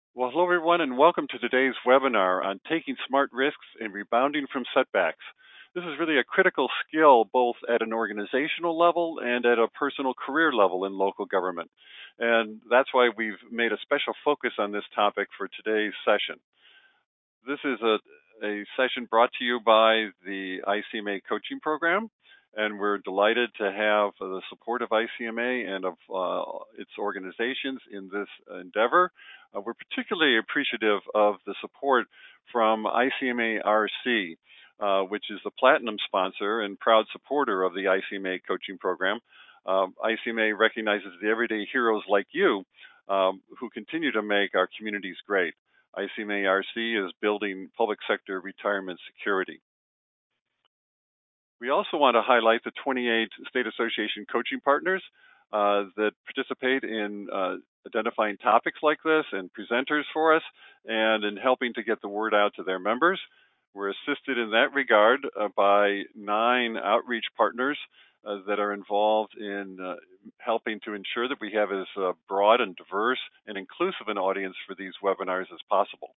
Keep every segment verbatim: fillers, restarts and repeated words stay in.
Well, hello everyone, and welcome to today's webinar on taking smart risks and rebounding from setbacks. This is really a critical skill both at an organizational level and at a personal career level in local government. And that's why we've made a special focus on this topic for today's session. This is a, a session brought to you by the I C M A coaching program, and we're delighted to have the support of I C M A and of uh, its organizations in this endeavor. Uh, we're particularly appreciative of the support from I C M A R C, uh, which is the platinum sponsor and proud supporter of the I C M A coaching program. Um, I C M A recognizes the everyday heroes like you um, who continue to make our communities great. I C M A R C is building public sector retirement security. We also want to highlight the twenty-eight State Association coaching partners uh, that participate in uh, identifying topics like this and presenters for us and in helping to get the word out to their members. We're assisted in that regard uh, by nine outreach partners uh, that are involved in uh, helping to ensure that we have as uh, broad and diverse and inclusive an audience for these webinars as possible.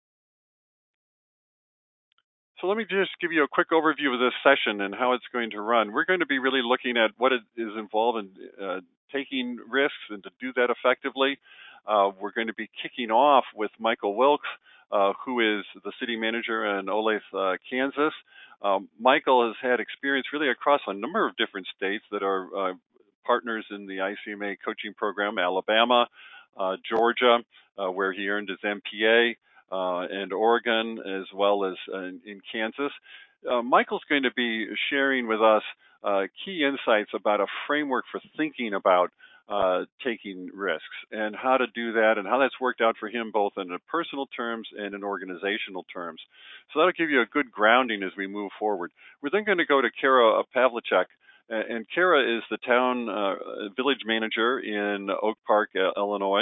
So let me just give you a quick overview of this session and how it's going to run. We're going to be really looking at what it is involved in uh, taking risks and to do that effectively. Uh, we're going to be kicking off with Michael Wilkes, uh, who is the city manager in Olathe, uh, Kansas. Um, Michael has had experience really across a number of different states that are uh, partners in the I C M A coaching program: Alabama, uh, Georgia, uh, where he earned his M P A, uh, and Oregon, as well as uh, in, in Kansas. Uh, Michael's going to be sharing with us uh, key insights about a framework for thinking about uh, taking risks and how to do that and how that's worked out for him both in personal terms and in organizational terms. So that'll give you a good grounding as we move forward. We're then going to go to Kara Pavlicek. And Kara is the town uh, village manager in Oak Park, uh, Illinois.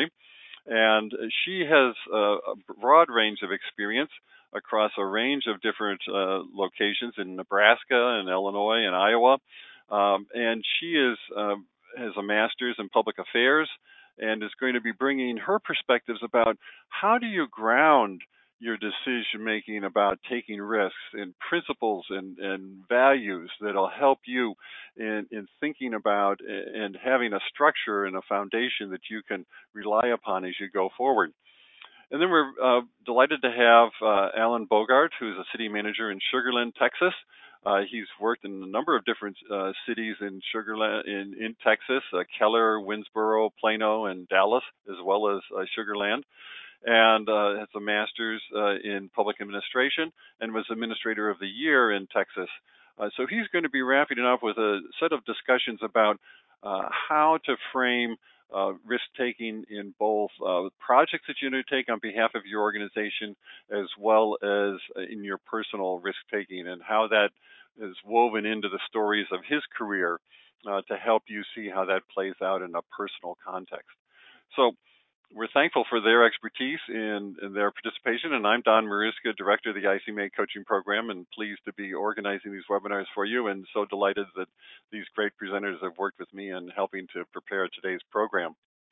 And she has a broad range of experience across a range of different uh, locations in Nebraska and Illinois and Iowa. Um, and she is uh, has a master's in public affairs and is going to be bringing her perspectives about how do you ground your decision making about taking risks in principles and, and values that'll help you in, in thinking about and having a structure and a foundation that you can rely upon as you go forward. And then we're uh, delighted to have uh, Alan Bogart, who's a city manager in Sugar Land, Texas. Uh, he's worked in a number of different uh, cities in Sugar Land, in, in Texas, uh, Keller, Winsboro, Plano, and Dallas, as well as uh, Sugar Land, and uh, has a master's uh, in public administration and was administrator of the year in Texas. Uh, so he's going to be wrapping it up with a set of discussions about uh, how to frame uh, risk-taking in both uh, projects that you undertake on behalf of your organization, as well as in your personal risk-taking, and how that is woven into the stories of his career uh, to help you see how that plays out in a personal context. So we're thankful for their expertise and, and their participation. And I'm Don Mariska, Director of the I C M A Coaching Program, and pleased to be organizing these webinars for you, and so delighted that these great presenters have worked with me in helping to prepare today's program.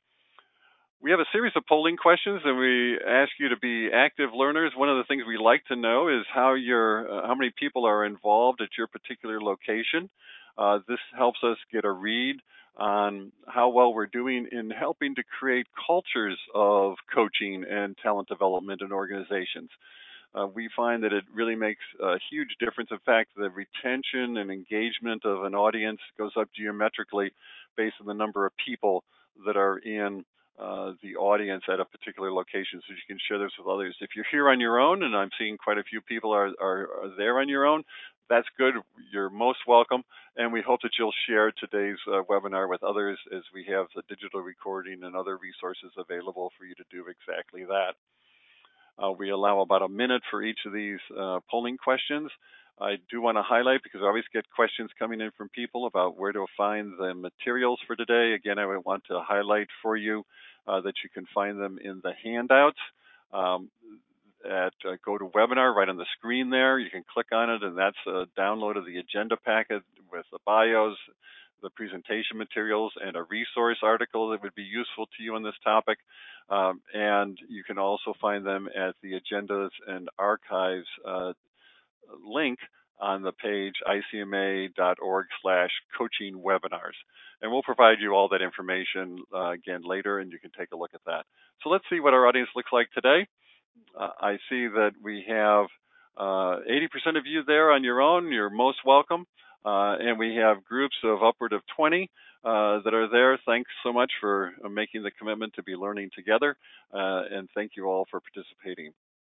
We have a series of polling questions, and we ask you to be active learners. One of the things we like to know is how your uh, how many people are involved at your particular location. Uh, this helps us get a read on how well we're doing in helping to create cultures of coaching and talent development in organizations. Uh, we find that it really makes a huge difference. In fact, the retention and engagement of an audience goes up geometrically based on the number of people that are in uh, the audience at a particular location, so you can share this with others. If you're here on your own, and I'm seeing quite a few people are, are, are there on your own, that's good. You're most welcome, and we hope that you'll share today's uh, webinar with others as we have the digital recording and other resources available for you to do exactly that. Uh, we allow about a minute for each of these uh, polling questions. I do want to highlight, because I always get questions coming in from people about where to find the materials for today. Again, I would want to highlight for you uh, that you can find them in the handouts. Um, at uh, GoToWebinar right on the screen there. You can click on it, and that's a download of the agenda packet with the bios, the presentation materials and a resource article that would be useful to you on this topic. Um, and you can also find them at the agendas and archives uh, link on the page icma.org slash coaching webinars. And we'll provide you all that information uh, again later, and you can take a look at that. So let's see what our audience looks like today. Uh, I see that we have uh, eighty percent of you there on your own. You're most welcome. Uh, and we have groups of upward of twenty uh, that are there. Thanks so much for making the commitment to be learning together. Uh, and thank you all for participating.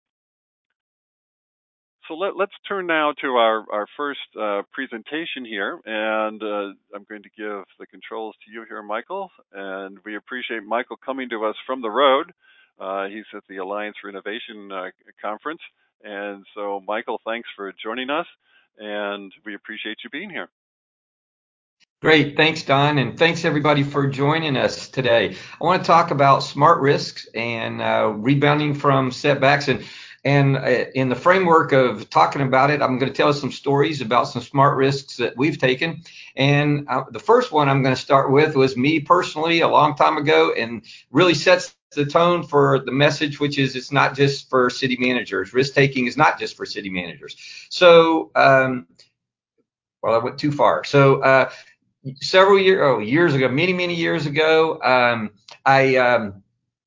So let, let's turn now to our, our first uh, presentation here, and uh, I'm going to give the controls to you here, Michael, and we appreciate Michael coming to us from the road. Uh, he's at the Alliance for Innovation uh, conference, and so Michael, thanks for joining us, and we appreciate you being here. Great. Thanks, Don. And thanks, everybody, for joining us today. I want to talk about smart risks and uh, rebounding from setbacks. And, and uh, in the framework of talking about it, I'm going to tell some stories about some smart risks that we've taken. And uh, the first one I'm going to start with was me personally a long time ago, and really sets the tone for the message, which is it's not just for city managers. Risk taking is not just for city managers. So, um, well, I went too far. So, uh, several years, oh, years ago, many, many years ago, um, I um,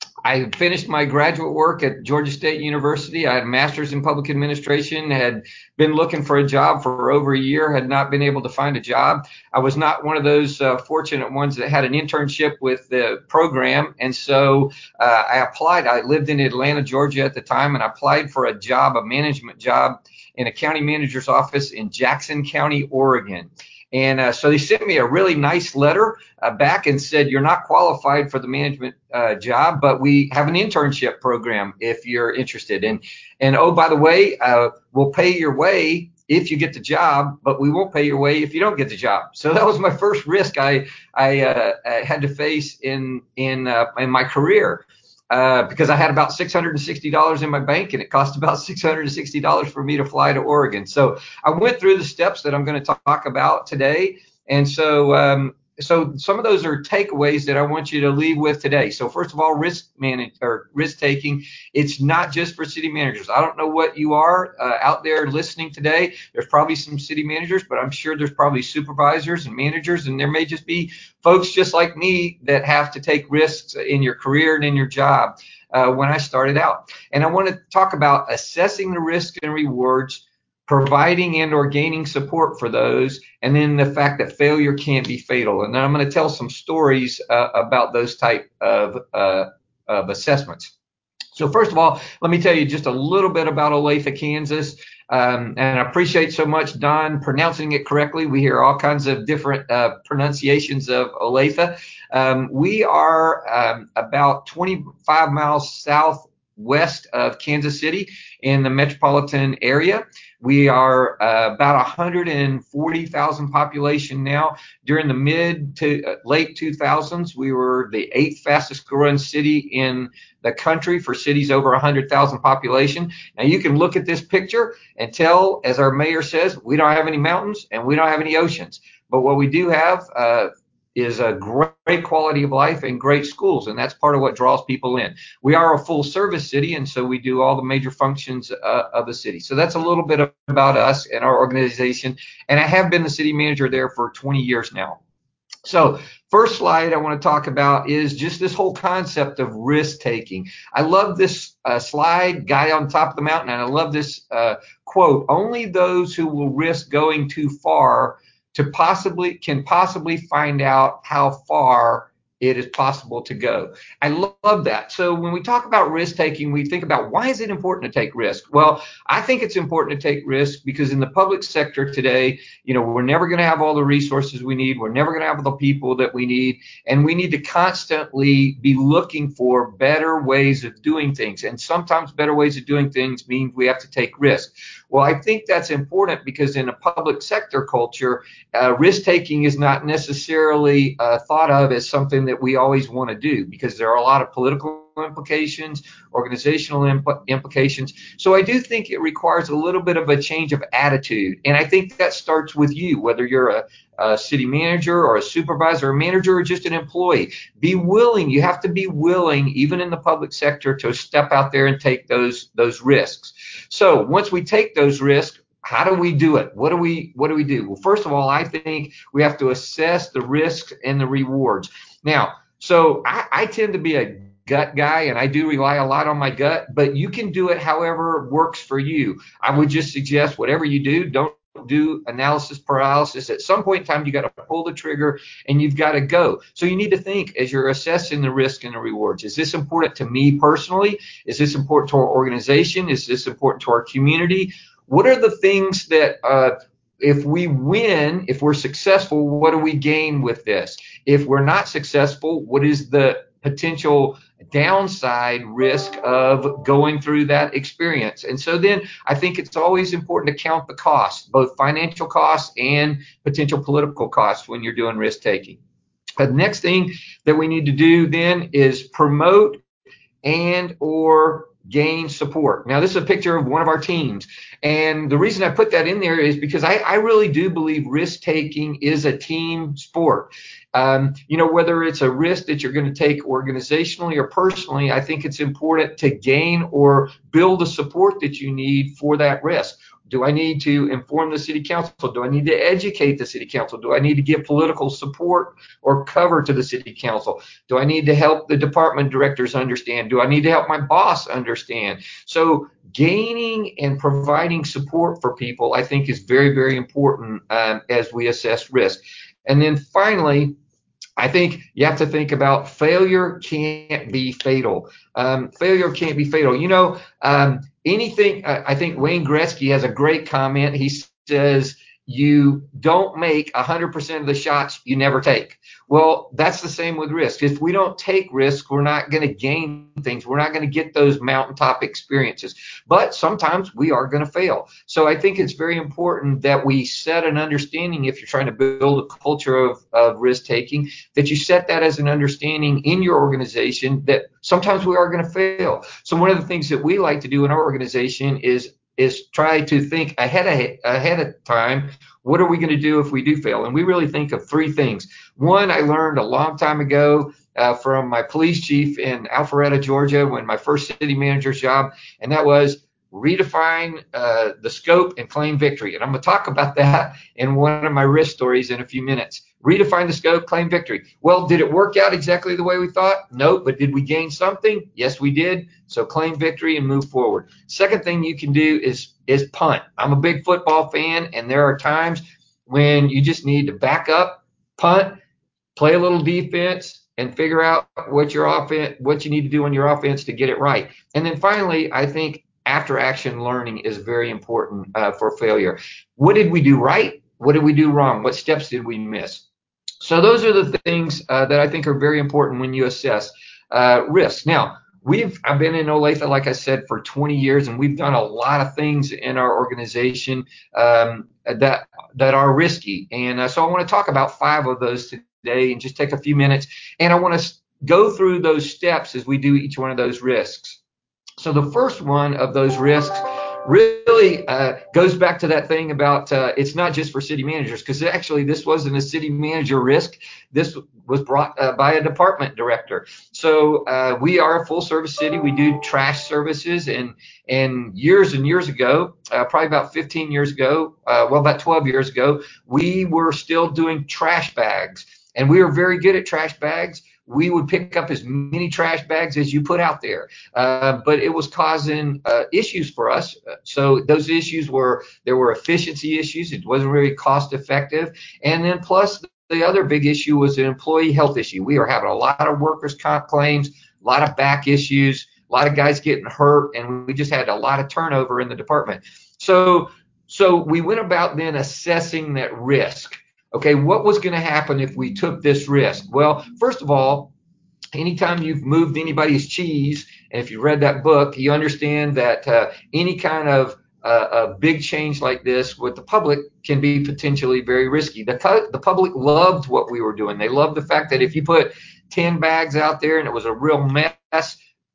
I finished my graduate work at Georgia State University. I had a master's in public administration, had been looking for a job for over a year, had not been able to find a job. I was not one of those uh, fortunate ones that had an internship with the program. And so uh, I applied. I lived in Atlanta, Georgia at the time, and I applied for a job, a management job in a county manager's office in Jackson County, Oregon. And uh, so they sent me a really nice letter uh, back and said, you're not qualified for the management uh, job, but we have an internship program if you're interested. And, and oh, by the way, uh, we'll pay your way if you get the job, but we won't pay your way if you don't get the job. So that was my first risk I, I, uh, I had to face in, in, uh, in my career. Uh, because I had about six hundred sixty dollars in my bank, and it cost about six hundred sixty dollars for me to fly to Oregon. So I went through the steps that I'm going to talk about today. And so, um, so some of those are takeaways that I want you to leave with today. So first of all, risk manage or risk taking. It's not just for city managers. I don't know what you are uh, out there listening today. There's probably some city managers, but I'm sure there's probably supervisors and managers, and there may just be folks just like me that have to take risks in your career and in your job uh, when I started out. And I want to talk about assessing the risk and rewards, providing and or gaining support for those, and then the fact that failure can't be fatal. And then I'm going to tell some stories uh, about those type of, uh, of assessments. So first of all, let me tell you just a little bit about Olathe, Kansas. Um, and I appreciate so much Don pronouncing it correctly. We hear all kinds of different uh, pronunciations of Olathe. Um, we are um, about twenty-five miles southwest of Kansas City in the metropolitan area. We are uh, about one hundred forty thousand population now. During the mid to uh, late two thousands, we were the eighth fastest growing city in the country for cities over one hundred thousand population. Now you can look at this picture and tell, as our mayor says, we don't have any mountains and we don't have any oceans. But what we do have uh, is a great quality of life and great schools, and that's part of what draws people in. We are a full service city, and so we do all the major functions uh, of the city. So that's a little bit about us and our organization, and I have been the city manager there for twenty years now. So first slide I want to talk about is just this whole concept of risk taking. I love this uh, slide, guy on top of the mountain, and I love this uh, quote, only those who will risk going too far to possibly can possibly find out how far it is possible to go. I love that. So when we talk about risk taking, we think about why is it important to take risk? Well, I think it's important to take risk because in the public sector today, you know, we're never going to have all the resources we need. We're never going to have the people that we need. And we need to constantly be looking for better ways of doing things. And sometimes better ways of doing things means we have to take risk. Well, I think that's important because in a public sector culture, uh, risk taking is not necessarily uh, thought of as something that we always want to do because there are a lot of political implications, organizational impl- implications. So I do think it requires a little bit of a change of attitude. And I think that starts with you, whether you're a, a city manager or a supervisor, or a manager, or just an employee. Be willing. You have to be willing, even in the public sector, to step out there and take those, those risks. So once we take those risks, how do we do it? What do we what do we do? Well, first of all, I think we have to assess the risks and the rewards. Now, so I, I tend to be a gut guy, and I do rely a lot on my gut, but you can do it however works for you. I would just suggest whatever you do, don't do analysis paralysis. At some point in time, you got to pull the trigger and you've got to go. So you need to think as you're assessing the risk and the rewards. Is this important to me personally? Is this important to our organization? Is this important to our community? What are the things that uh, if we win, if we're successful, what do we gain with this? If we're not successful, what is the potential downside risk of going through that experience? And so then I think it's always important to count the costs, both financial costs and potential political costs when you're doing risk taking. The next thing that we need to do then is promote and or gain support. Now, this is a picture of one of our teams. And the reason I put that in there is because I, I really do believe risk taking is a team sport. Um, you know, whether it's a risk that you're going to take organizationally or personally, I think it's important to gain or build the support that you need for that risk. Do I need to inform the city council? Do I need to educate the city council? Do I need to give political support or cover to the city council? Do I need to help the department directors understand? Do I need to help my boss understand? So gaining and providing support for people, I think, is very, very important um, as we assess risk. And then finally, I think you have to think about failure can't be fatal. Um, failure can't be fatal. You know, um, anything, uh, I think Wayne Gretzky has a great comment. He says, you don't make one hundred percent of the shots you never take. Well, that's the same with risk. If we don't take risks, we're not going to gain things. We're not going to get those mountaintop experiences. But sometimes we are going to fail. So I think it's very important that we set an understanding, if you're trying to build a culture of, of risk taking, that you set that as an understanding in your organization that sometimes we are going to fail. So one of the things that we like to do in our organization is is try to think ahead of, ahead of time, what are we going to do if we do fail? And we really think of three things. One, I learned a long time ago uh, from my police chief in Alpharetta, Georgia, when my first city manager's job, and that was redefine uh, the scope and claim victory. And I'm going to talk about that in one of my risk stories in a few minutes. Redefine the scope, claim victory. Well, did it work out exactly the way we thought? No, but did we gain something? Yes, we did. So claim victory and move forward. Second thing you can do is is punt. I'm a big football fan, and there are times when you just need to back up, punt, play a little defense, and figure out what your offense, what you need to do on your offense to get it right. And then finally, I think after action learning is very important uh, for failure. What did we do right? What did we do wrong? What steps did we miss? So those are the things uh, that I think are very important when you assess uh, risk. Now, we've I've been in Olathe, like I said, for twenty years, and we've done a lot of things in our organization um, that that are risky. And uh, so I want to talk about five of those today and just take a few minutes. And I want to go through those steps as we do each one of those risks. So the first one of those risks really uh, goes back to that thing about uh, it's not just for city managers, because actually this wasn't a city manager risk. This was brought uh, by a department director. So uh, we are a full service city. We do trash services, and and years and years ago, uh, probably about fifteen years ago, uh, well, about twelve years ago, we were still doing trash bags, and we were very good at trash bags. We would pick up as many trash bags as you put out there. Uh, but it was causing uh, issues for us. So those issues were, there were efficiency issues. It wasn't really cost effective. And then plus the other big issue was an employee health issue. We were having a lot of workers' comp claims, a lot of back issues, a lot of guys getting hurt, and we just had a lot of turnover in the department. So, so we went about then assessing that risk. Okay, what was going to happen if we took this risk? Well, first of all, anytime you've moved anybody's cheese, and if you read that book, you understand that uh, any kind of uh, a big change like this with the public can be potentially very risky. The, the public loved what we were doing. They loved the fact that if you put ten bags out there and it was a real mess,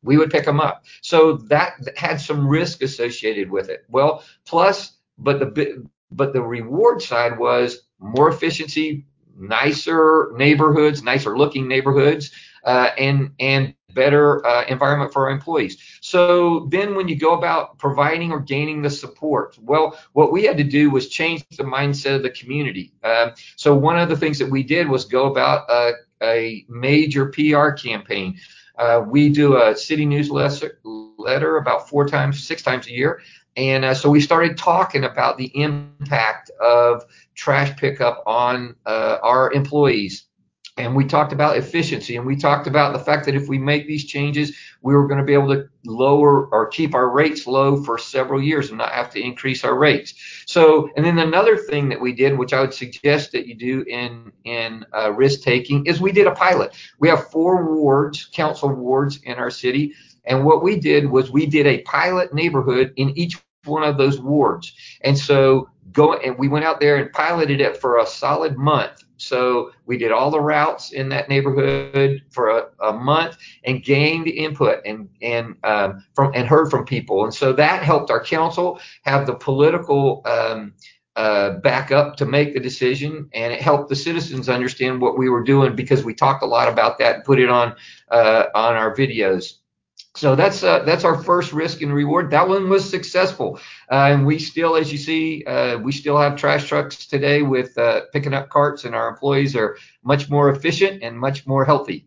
we would pick them up. So that had some risk associated with it. Well, plus, but the but the reward side was more efficiency, nicer neighborhoods, nicer looking neighborhoods, uh, and and better uh, environment for our employees. So then when you go about providing or gaining the support, well, what we had to do was change the mindset of the community. Um, so one of the things that we did was go about a, a major P R campaign. Uh, we do a city newsletter letter about four times, six times a year. And uh, so we started talking about the impact of trash pickup on uh, our employees. And we talked about efficiency, and we talked about the fact that if we make these changes, we were going to be able to lower or keep our rates low for several years and not have to increase our rates. So, and then another thing that we did, which I would suggest that you do in in uh, risk taking, is we did a pilot. We have four wards, council wards in our city, and what we did was we did a pilot neighborhood in each one of those wards. And so go and we went out there and piloted it for a solid month. So we did all the routes in that neighborhood for a, a month and gained input and and um, from and heard from people. And so that helped our council have the political um, uh, backup to make the decision, and it helped the citizens understand what we were doing because we talked a lot about that and put it on uh, on our videos. So that's uh, that's our first risk and reward. That one was successful, uh, and we still, as you see, uh, we still have trash trucks today with uh, picking up carts, and our employees are much more efficient and much more healthy.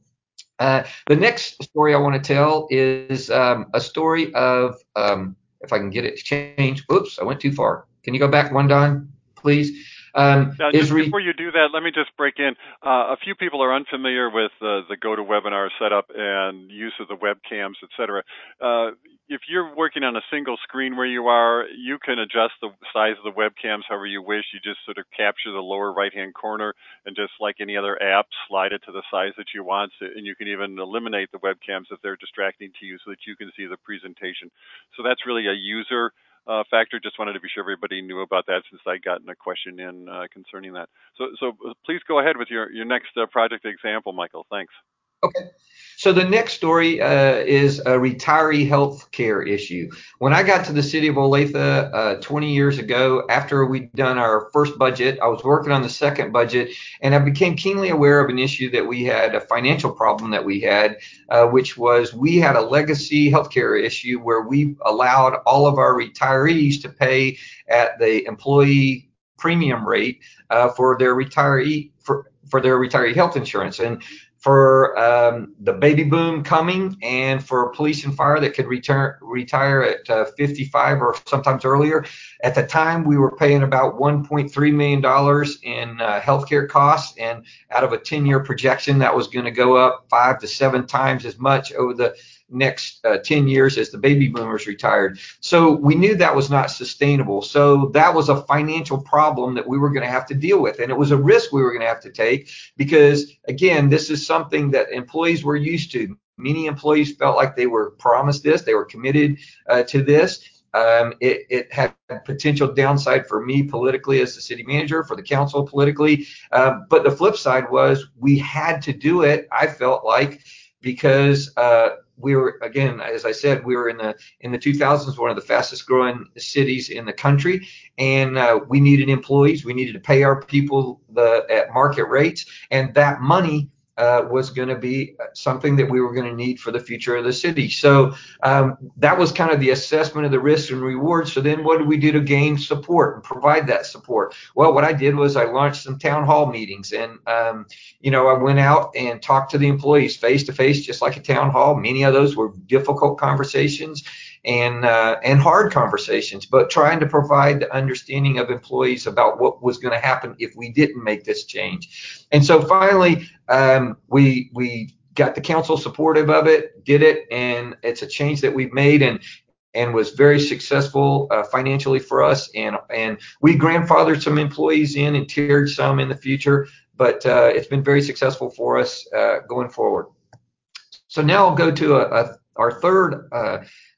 Uh, the next story I want to tell is um, a story of, um, if I can get it changed. Oops, I went too far. Can you go back one, Don, please? Um, Now, is just re- before you do that, let me just break in. Uh, a few people are unfamiliar with uh, the GoToWebinar setup and use of the webcams, et cetera. Uh, if you're working on a single screen where you are, you can adjust the size of the webcams however you wish. You just sort of capture the lower right-hand corner and just like any other app, slide it to the size that you want. And you can even eliminate the webcams if they're distracting to you so that you can see the presentation. So that's really a user Uh, factor. Just wanted to be sure everybody knew about that since I gotten a question in uh, concerning that. So, so please go ahead with your, your next uh, project example, Michael. Thanks. Okay. So the next story uh, is a retiree health care issue. When I got to the city of Olathe uh, twenty years ago, after we'd done our first budget, I was working on the second budget, and I became keenly aware of an issue that we had, a financial problem that we had, uh, which was we had a legacy healthcare issue where we allowed all of our retirees to pay at the employee premium rate uh, for their retiree for for their retiree health insurance. And for um, the baby boom coming, and for police and fire that could return, retire at uh, fifty-five or sometimes earlier. At the time, we were paying about one point three million dollars in uh, healthcare costs, and out of a ten-year projection, that was going to go up five to seven times as much over the next uh, ten years as the baby boomers retired. So we knew that was not sustainable. So that was a financial problem that we were going to have to deal with. And it was a risk we were going to have to take because, again, this is something that employees were used to. Many employees felt like they were promised this, they were committed uh, to this. Um, it, it had potential downside for me politically as the city manager, for the council politically. Um, but the flip side was we had to do it, I felt like, because uh, we were, again, as I said, we were in the in the two thousands, one of the fastest growing cities in the country, and uh, we needed employees. We needed to pay our people the at market rates, and that money uh, was going to be something that we were going to need for the future of the city. So um, that was kind of the assessment of the risks and rewards. So then what did we do to gain support and provide that support? Well, what I did was I launched some town hall meetings, and um, you know, I went out and talked to the employees face to face, just like a town hall. Many of those were difficult conversations and uh, and hard conversations, but trying to provide the understanding of employees about what was going to happen if we didn't make this change. And so finally, um, we we got the council supportive of it, did it, and it's a change that we've made and and was very successful uh, financially for us. And and we grandfathered some employees in and tiered some in the future, but uh, it's been very successful for us uh, going forward. So now I'll go to a, a, our third uh,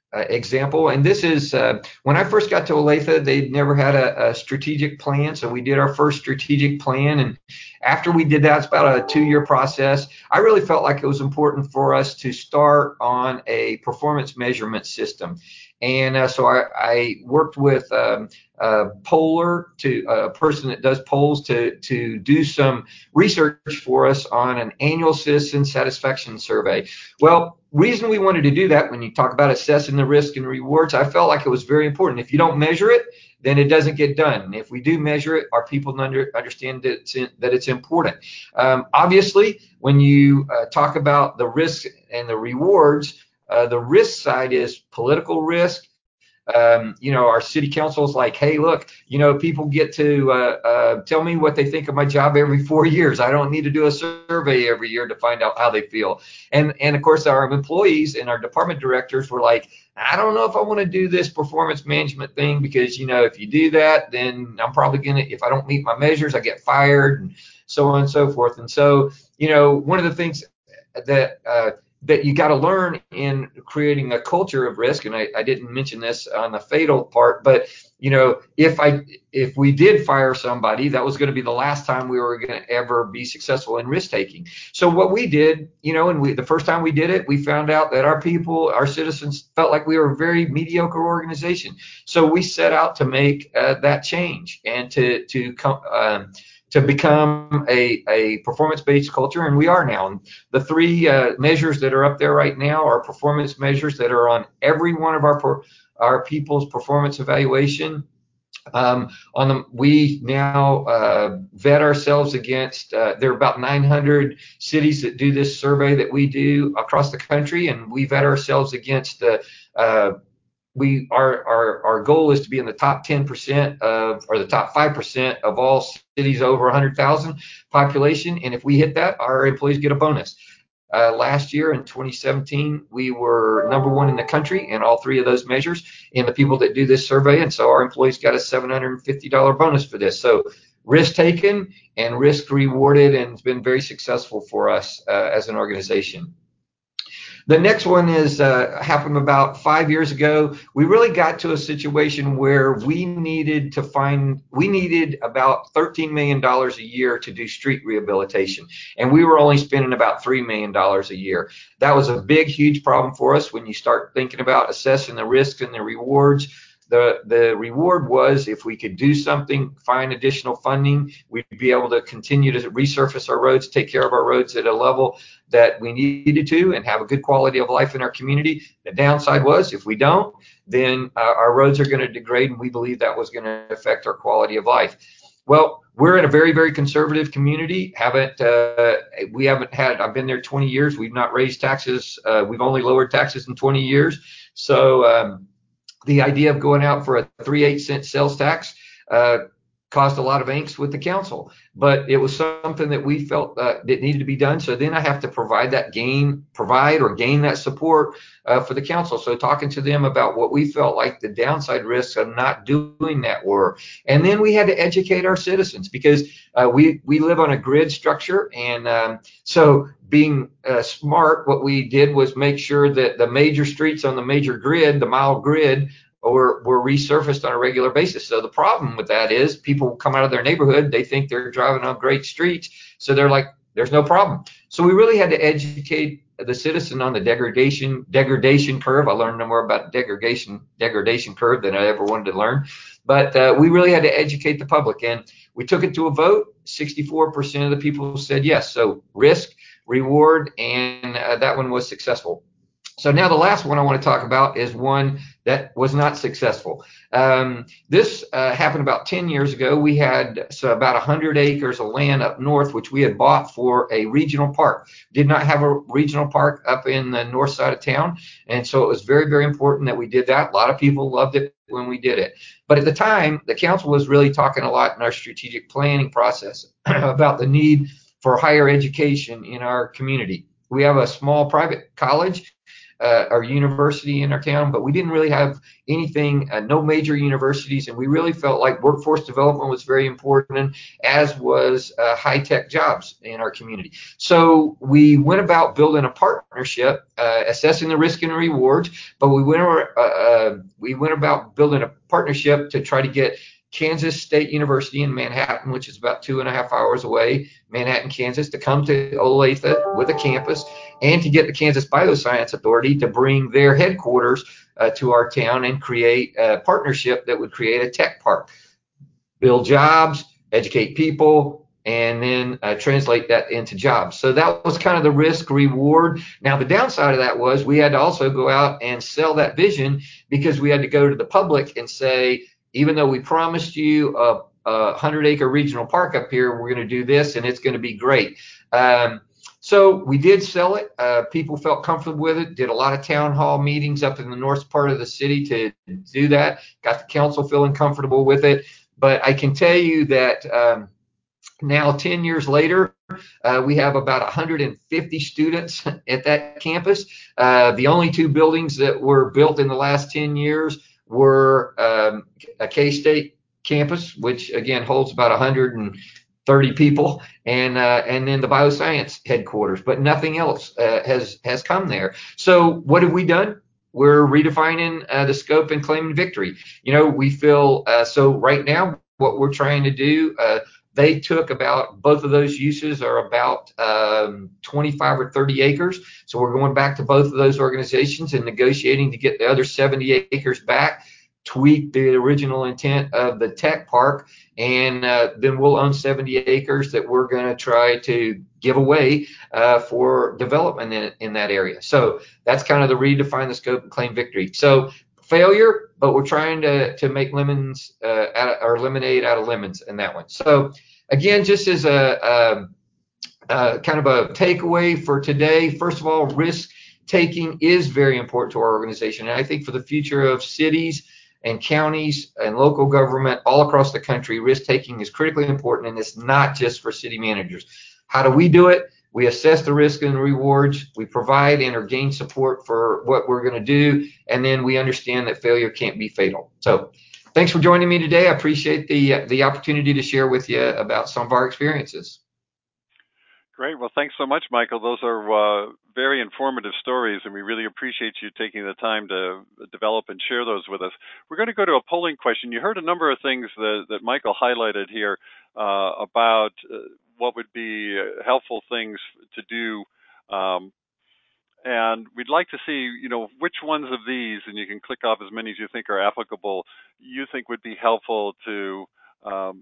uh, example. And this is uh, when I first got to Olathe, they'd never had a, a strategic plan. So we did our first strategic plan. And after we did that, it's about a two year process. I really felt like it was important for us to start on a performance measurement system. And uh, so I, I worked with um, a poller, to a person that does polls, to to do some research for us on an annual citizen satisfaction survey. Well, reason we wanted to do that, when you talk about assessing the risk and rewards, I felt like it was very important. If you don't measure it, then it doesn't get done. And if we do measure it, our people under, understand that it's, in, that it's important. Um, obviously, when you uh, talk about the risk and the rewards, uh, the risk side is political risk. Um, you know, our city council is like, hey, look, you know, people get to uh, uh, tell me what they think of my job every four years. I don't need to do a survey every year to find out how they feel. And and of course, our employees and our department directors were like, I don't know if I want to do this performance management thing, because, you know, if you do that, then I'm probably going to, if I don't meet my measures, I get fired, and so on and so forth. And so, you know, one of the things that uh, that you got to learn in creating a culture of risk, and I, I didn't mention this on the fatal part, but you know, if I if we did fire somebody, that was going to be the last time we were going to ever be successful in risk taking. So what we did, you know, and we the first time we did it, we found out that our people, our citizens, felt like we were a very mediocre organization. So we set out to make uh, that change, and to to come. Um, to become a, a performance-based culture, and we are now. And the three uh, measures that are up there right now are performance measures that are on every one of our our people's performance evaluation. Um, on the, we now uh, vet ourselves against, uh, there are about nine hundred cities that do this survey that we do across the country, and we vet ourselves against the uh, we our, our our goal is to be in the top ten percent of, or the top five percent of all cities over one hundred thousand population. And if we hit that, our employees get a bonus. Uh, last year in twenty seventeen, we were number one in the country in all three of those measures in the people that do this survey. And so our employees got a seven hundred fifty dollars bonus for this. So risk taken and risk rewarded, and it's been very successful for us uh, as an organization. The next one is uh, happened about five years ago. We really got to a situation where we needed to find, we needed about thirteen million dollars a year to do street rehabilitation. And we were only spending about three million dollars a year. That was a big, huge problem for us when you start thinking about assessing the risks and the rewards. The, the reward was, if we could do something, find additional funding, we'd be able to continue to resurface our roads, take care of our roads at a level that we needed to, and have a good quality of life in our community. The downside was, if we don't, then uh, our roads are going to degrade, and we believe that was going to affect our quality of life. Well, we're in a very, very conservative community. Haven't uh, we haven't had, I've been there twenty years. We've not raised taxes. Uh, we've only lowered taxes in twenty years. So um, the idea of going out for a three eight cent sales tax uh, caused a lot of angst with the council, but it was something that we felt uh, that needed to be done. So then I have to provide that gain, provide or gain that support uh, for the council. So talking to them about what we felt like the downside risks of not doing that were. And then we had to educate our citizens, because uh, we, we live on a grid structure. And um, so being uh, smart, what we did was make sure that the major streets on the major grid, the mile grid, or were resurfaced on a regular basis. So the problem with that is, people come out of their neighborhood, they think they're driving on great streets, so they're like, there's no problem. So we really had to educate the citizen on the degradation degradation curve. I learned more about degradation degradation curve than I ever wanted to learn, but uh, we really had to educate the public, and we took it to a vote. sixty-four percent of the people said yes. So risk, reward, and uh, that one was successful. So now the last one I want to talk about is one that was not successful. Um, this uh, happened about ten years ago. We had so about one hundred acres of land up north, which we had bought for a regional park. Did not have a regional park up in the north side of town. And so it was very, very important that we did that. A lot of people loved it when we did it. But at the time, the council was really talking a lot in our strategic planning process about the need for higher education in our community. We have a small private college. uh, our university in our town, but we didn't really have anything, uh, no major universities, and we really felt like workforce development was very important, as was uh, high-tech jobs in our community. So we went about building a partnership, uh, assessing the risk and rewards, but we went, uh, uh, we went about building a partnership to try to get Kansas State University in Manhattan, which is about two and a half hours away, Manhattan, Kansas, to come to Olathe with a campus, and to get the Kansas Bioscience Authority to bring their headquarters uh, to our town and create a partnership that would create a tech park, build jobs, educate people, and then uh, translate that into jobs. So that was kind of the risk reward. Now, the downside of that was we had to also go out and sell that vision, because we had to go to the public and say, even though we promised you a, a hundred acre regional park up here, we're going to do this and it's going to be great. Um, so we did sell it. Uh, people felt comfortable with it, did a lot of town hall meetings up in the north part of the city to do that, got the council feeling comfortable with it. But I can tell you that um, now, ten years later, uh, we have about one hundred fifty students at that campus. Uh, the only two buildings that were built in the last ten years were um, a K-State campus, which again holds about one hundred thirty people, and uh, and then the bioscience headquarters. But nothing else uh, has has come there. So what have we done? We're redefining uh, the scope and claiming victory. You know, we feel uh, so right now. What we're trying to do. Uh, They took about, both of those uses are about um, twenty-five or thirty acres. So we're going back to both of those organizations and negotiating to get the other seventy acres back, tweak the original intent of the tech park, and uh, then we'll own seventy acres that we're going to try to give away uh, for development in, in that area. So that's kind of the redefine the scope and claim victory. So failure, but we're trying to to make lemons uh, out of, or lemonade out of lemons in that one. So again, just as a, a, a kind of a takeaway for today, first of all, risk taking is very important to our organization, and I think for the future of cities and counties and local government all across the country, risk taking is critically important, and it's not just for city managers. How do we do it? We assess the risk and rewards. We provide and or gain support for what we're going to do. And then we understand that failure can't be fatal. So thanks for joining me today. I appreciate the, the opportunity to share with you about some of our experiences. Great. Well, thanks so much, Michael. Those are uh, very informative stories, and we really appreciate you taking the time to develop and share those with us. We're going to go to a polling question. You heard a number of things that, that Michael highlighted here uh, about uh, what would be helpful things to do. Um, and we'd like to see, you know, which ones of these, and you can click off as many as you think are applicable, you think would be helpful to um,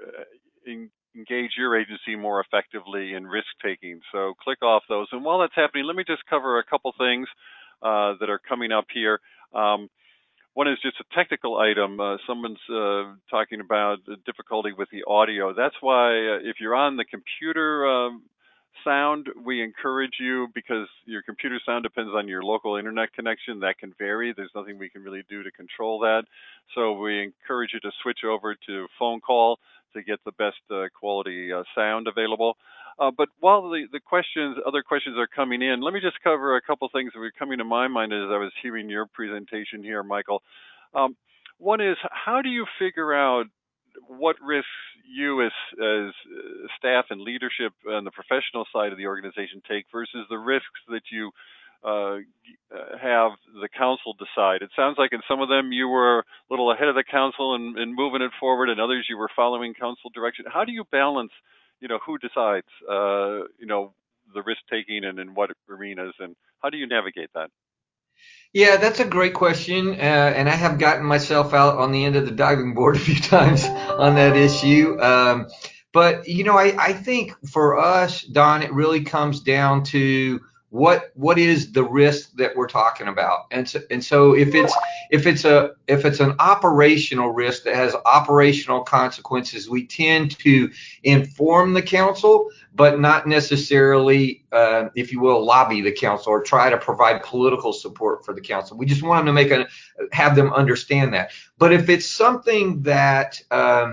in, engage your agency more effectively in risk taking. So click off those. And while that's happening, let me just cover a couple things uh, that are coming up here. Um, One is just a technical item. Uh, someone's uh, talking about the difficulty with the audio. That's why uh, if you're on the computer um, sound, we encourage you, because your computer sound depends on your local internet connection. That can vary. There's nothing we can really do to control that. So we encourage you to switch over to phone call to get the best uh, quality uh, sound available. Uh, but while the, the questions, other questions are coming in, let me just cover a couple things that were coming to my mind as I was hearing your presentation here, Michael. Um, one is, how do you figure out what risks you as, as staff and leadership on the professional side of the organization take versus the risks that you uh, have the council decide? It sounds like in some of them you were a little ahead of the council and, and moving it forward, and others you were following council direction. How do you balance, you know, who decides, uh, you know, the risk taking and in what arenas, and how do you navigate that? Yeah, that's a great question, uh, and I have gotten myself out on the end of the diving board a few times on that issue. Um, but you know, I, I think for us, Don, it really comes down to what what is the risk that we're talking about, and so, and so if it's if it's a if it's an operational risk that has operational consequences, we tend to inform the council, but not necessarily, uh, if you will, lobby the council or try to provide political support for the council. We just want them to make a have them understand that. But if it's something that um,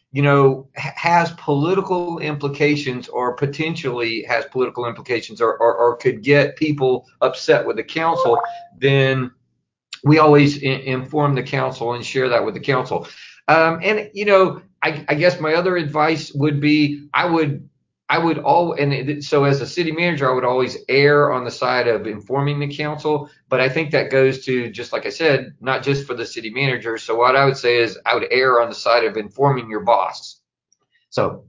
you know, has political implications or potentially has political implications or, or, or could get people upset with the council, then we always in, inform the council and share that with the council. Um, and, you know, I, I guess my other advice would be I would I would all and so as a city manager, I would always err on the side of informing the council. But I think that goes to, just like I said, not just for the city manager. So what I would say is I would err on the side of informing your boss. So.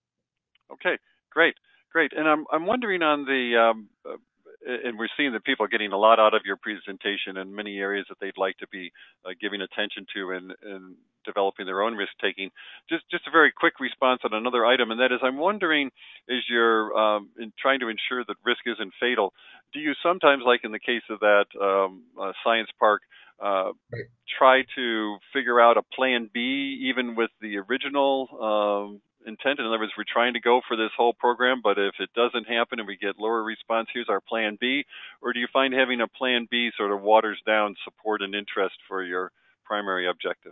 Okay, great, great. And I'm I'm wondering on the um, uh, and we're seeing that people are getting a lot out of your presentation in many areas that they'd like to be uh, giving attention to and, and developing their own risk taking. Just just a very quick response on another item, and that is I'm wondering, as you're um, in trying to ensure that risk isn't fatal, do you sometimes, like in the case of that um, uh, science park, uh, try to figure out a plan B even with the original um, intent? In other words, we're trying to go for this whole program, but if it doesn't happen and we get lower response, here's our plan B? Or do you find having a plan B sort of waters down support and interest for your primary objective?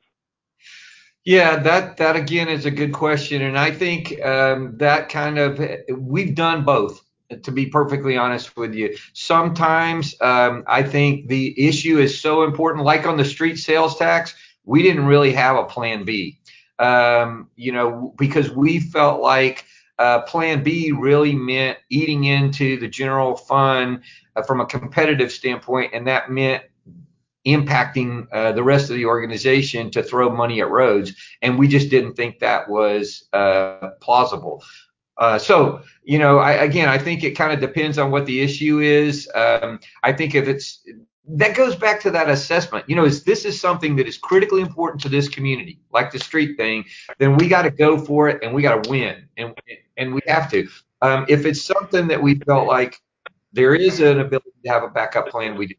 Yeah, that that again is a good question, and I think um, that kind of we've done both. To be perfectly honest with you, sometimes um, I think the issue is so important. Like on the street sales tax, we didn't really have a plan B, um, you know, because we felt like uh, plan B really meant eating into the general fund uh, from a competitive standpoint, and that meant impacting uh, the rest of the organization to throw money at roads. And we just didn't think that was uh, plausible. Uh, so, you know, I, again, I think it kind of depends on what the issue is. Um, I think if it's, that goes back to that assessment. You know, is this is something that is critically important to this community, like the street thing, then we got to go for it and we got to win, and and we have to. Um, if it's something that we felt like there is an ability to have a backup plan, we do.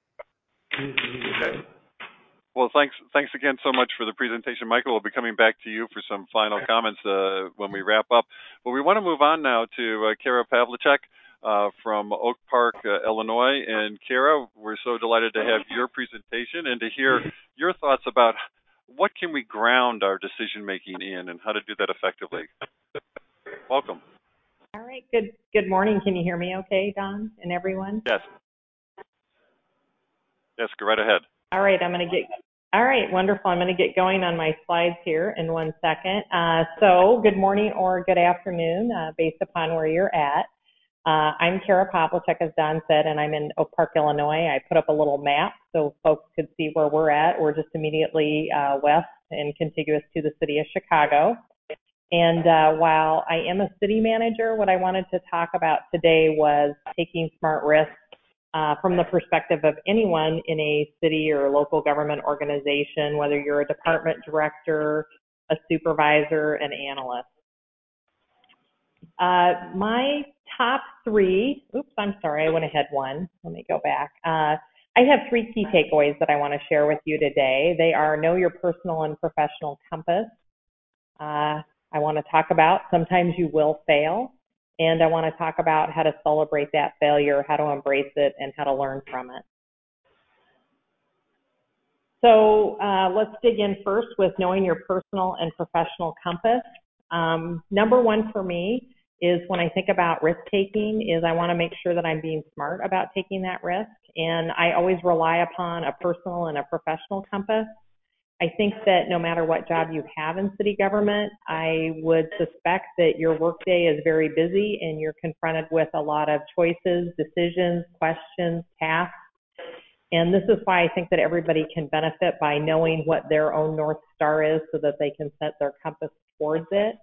Okay. Well, thanks thanks again so much for the presentation, Michael. We'll be coming back to you for some final comments uh, when we wrap up. But we want to move on now to uh, Kara Pavlicek uh, from Oak Park, uh, Illinois. And Kara, we're so delighted to have your presentation and to hear your thoughts about what can we ground our decision making in and how to do that effectively. Welcome. All right. Good good morning. Can you hear me okay, Don and everyone? Yes. Yes, go right ahead. All right. I'm going to get, all right. Wonderful. I'm going to get going on my slides here in one second. Uh, so good morning or good afternoon, uh, based upon where you're at. Uh, I'm Kara Pavlicek, as Don said, and I'm in Oak Park, Illinois. I put up a little map so folks could see where we're at. We're just immediately uh, west and contiguous to the city of Chicago. And uh, while I am a city manager, what I wanted to talk about today was taking smart risks uh, from the perspective of anyone in a city or local government organization, whether you're a department director, a supervisor, an analyst. Uh, my top three, oops, I'm sorry, I went ahead one. Let me go back. Uh, I have three key takeaways that I want to share with you today. They are know your personal and professional compass. Uh, I want to talk about sometimes you will fail, and I want to talk about how to celebrate that failure, how to embrace it, and how to learn from it. So uh, let's dig in first with knowing your personal and professional compass. Um, number one for me is when I think about risk taking is I want to make sure that I'm being smart about taking that risk, and I always rely upon a personal and a professional compass. I think that no matter what job you have in city government, I would suspect that your workday is very busy and you're confronted with a lot of choices, decisions, questions, tasks. And this is why I think that everybody can benefit by knowing what their own North Star is so that they can set their compass towards it.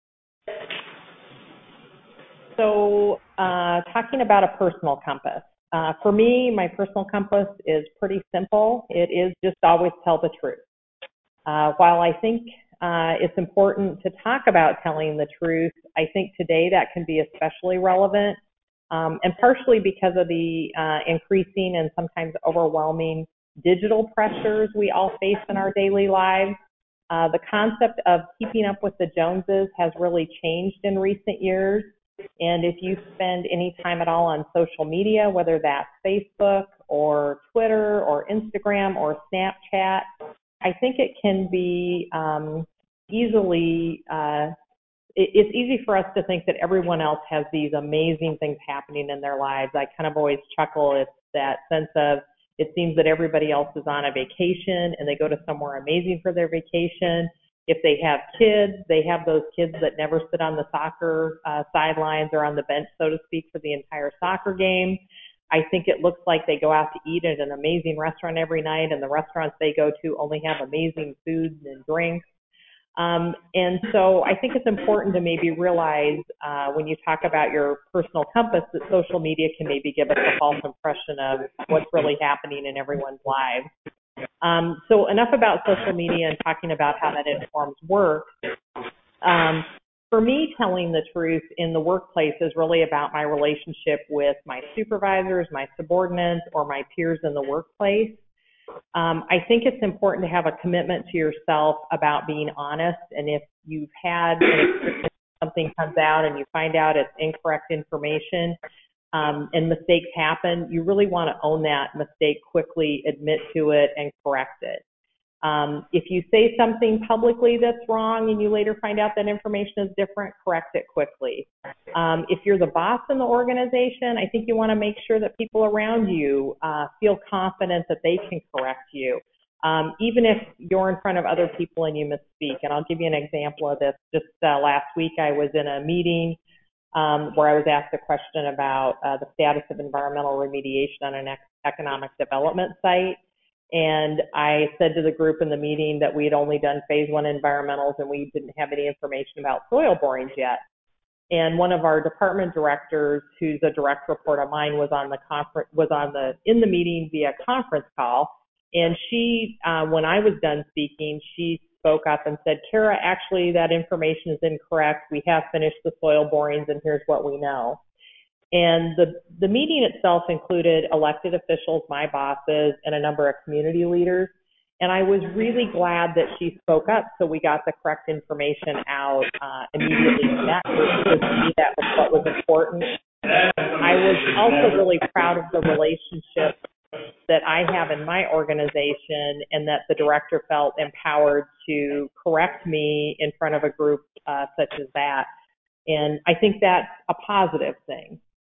So uh, talking about a personal compass. Uh, for me, my personal compass is pretty simple. It is just always tell the truth. Uh, while I think uh, it's important to talk about telling the truth, I think today that can be especially relevant, um, and partially because of the uh, increasing and sometimes overwhelming digital pressures we all face in our daily lives. Uh, the concept of keeping up with the Joneses has really changed in recent years, and if you spend any time at all on social media, whether that's Facebook or Twitter or Instagram or Snapchat, I think it can be um, easily, uh, it, it's easy for us to think that everyone else has these amazing things happening in their lives. I kind of always chuckle. It's that sense of, it seems that everybody else is on a vacation and they go to somewhere amazing for their vacation. If they have kids, they have those kids that never sit on the soccer uh, sidelines or on the bench, so to speak, for the entire soccer game. I think it looks like they go out to eat at an amazing restaurant every night, and the restaurants they go to only have amazing foods and drinks. Um, and so I think it's important to maybe realize uh, when you talk about your personal compass that social media can maybe give us a false impression of what's really happening in everyone's lives. Um, so enough about social media and talking about how that informs work. Um, for me, telling the truth in the workplace is really about my relationship with my supervisors, my subordinates, or my peers in the workplace. Um, I think it's important to have a commitment to yourself about being honest. And if you've had an experience, something comes out and you find out it's incorrect information, um, and mistakes happen, you really want to own that mistake quickly, admit to it, and correct it. Um, if you say something publicly that's wrong and you later find out that information is different, correct it quickly. Um, if you're the boss in the organization, I think you want to make sure that people around you uh, feel confident that they can correct you, um, even if you're in front of other people and you misspeak. And I'll give you an example of this. Just uh, last week, I was in a meeting um, where I was asked a question about uh, the status of environmental remediation on an ec- economic development site. And I said to the group in the meeting that we had only done phase one environmentals and we didn't have any information about soil borings yet. And one of our department directors, who's a direct report of mine, was on the conference, was on the in the meeting via conference call. And she, uh, when I was done speaking, she spoke up and said, "Kara, actually that information is incorrect. We have finished the soil borings, and here's what we know." And the, the meeting itself included elected officials, my bosses, and a number of community leaders. And I was really glad that she spoke up so we got the correct information out uh, immediately in that group, because to me that was what was important. I was also really proud of the relationship that I have in my organization, and that the director felt empowered to correct me in front of a group uh, such as that. And I think that's a positive thing.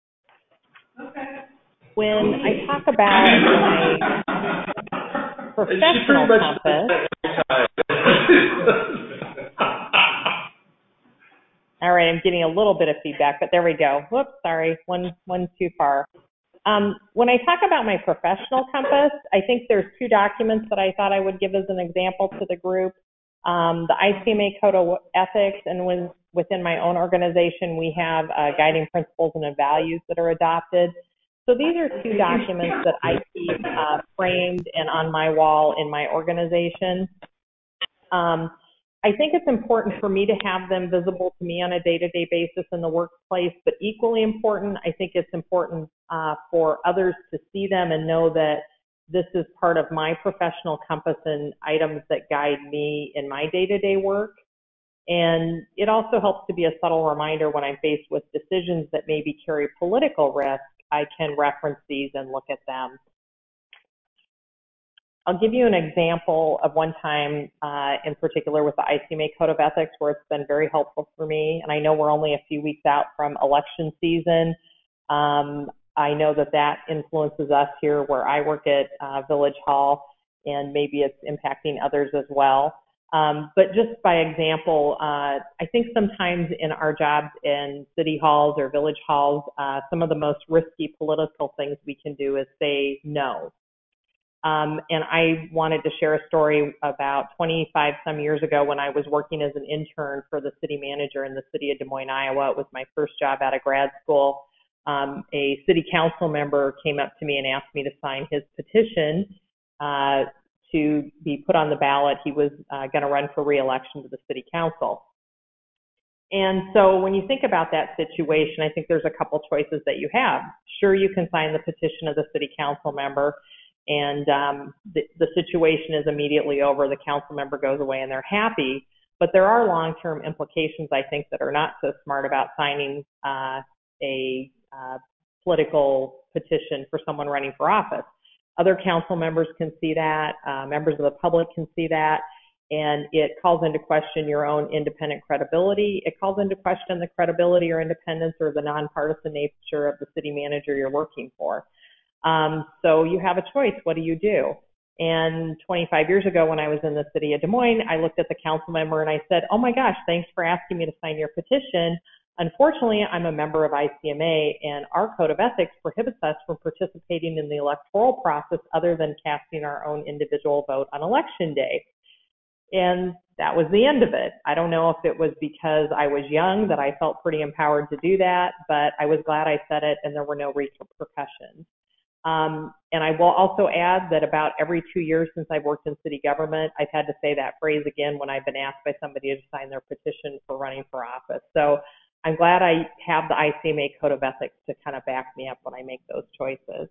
When I talk about my professional compass, all right, I'm getting a little bit of feedback, but there we go. Whoops, sorry, one, one too far. Um, when I talk about my professional compass, I think there's two documents that I thought I would give as an example to the group. Um, the I C M A Code of Ethics, and when, within my own organization, we have uh, guiding principles and values that are adopted. So these are two documents that I keep uh, framed and on my wall in my organization. Um, I think it's important for me to have them visible to me on a day-to-day basis in the workplace, but equally important, I think it's important uh, for others to see them and know that this is part of my professional compass and items that guide me in my day-to-day work. And it also helps to be a subtle reminder when I'm faced with decisions that maybe carry political risk. I can reference these and look at them. I'll give you an example of one time uh, in particular with the I C M A Code of Ethics where it's been very helpful for me. And I know we're only a few weeks out from election season. Um, I know that that influences us here where I work at uh, Village Hall, and maybe it's impacting others as well. Um, but just by example, uh, I think sometimes in our jobs in city halls or village halls, uh, some of the most risky political things we can do is say no. Um, and I wanted to share a story about twenty-five some years ago when I was working as an intern for the city manager in the city of Des Moines, Iowa. It was my first job out of grad school. Um, a city council member came up to me and asked me to sign his petition uh, to be put on the ballot. He was uh, going to run for re-election to the city council. And so when you think about that situation, I think there's a couple choices that you have. Sure, you can sign the petition of the city council member, and um, the, the situation is immediately over. The council member goes away and they're happy. But there are long-term implications, I think, that are not so smart about signing uh, a uh, political petition for someone running for office. Other council members can see that. Uh, members of the public can see that. And it calls into question your own independent credibility. It calls into question the credibility or independence or the nonpartisan nature of the city manager you're working for. Um, so you have a choice. What do you do? And twenty-five years ago, when I was in the city of Des Moines, I looked at the council member and I said, oh my gosh, thanks for asking me to sign your petition. Unfortunately, I'm a member of I C M A, and our code of ethics prohibits us from participating in the electoral process other than casting our own individual vote on election day. And that was the end of it. I don't know if it was because I was young that I felt pretty empowered to do that, but I was glad I said it and there were no repercussions. Um, and I will also add that about every two years since I've worked in city government, I've had to say that phrase again when I've been asked by somebody to sign their petition for running for office. So I'm glad I have the I C M A Code of Ethics to kind of back me up when I make those choices.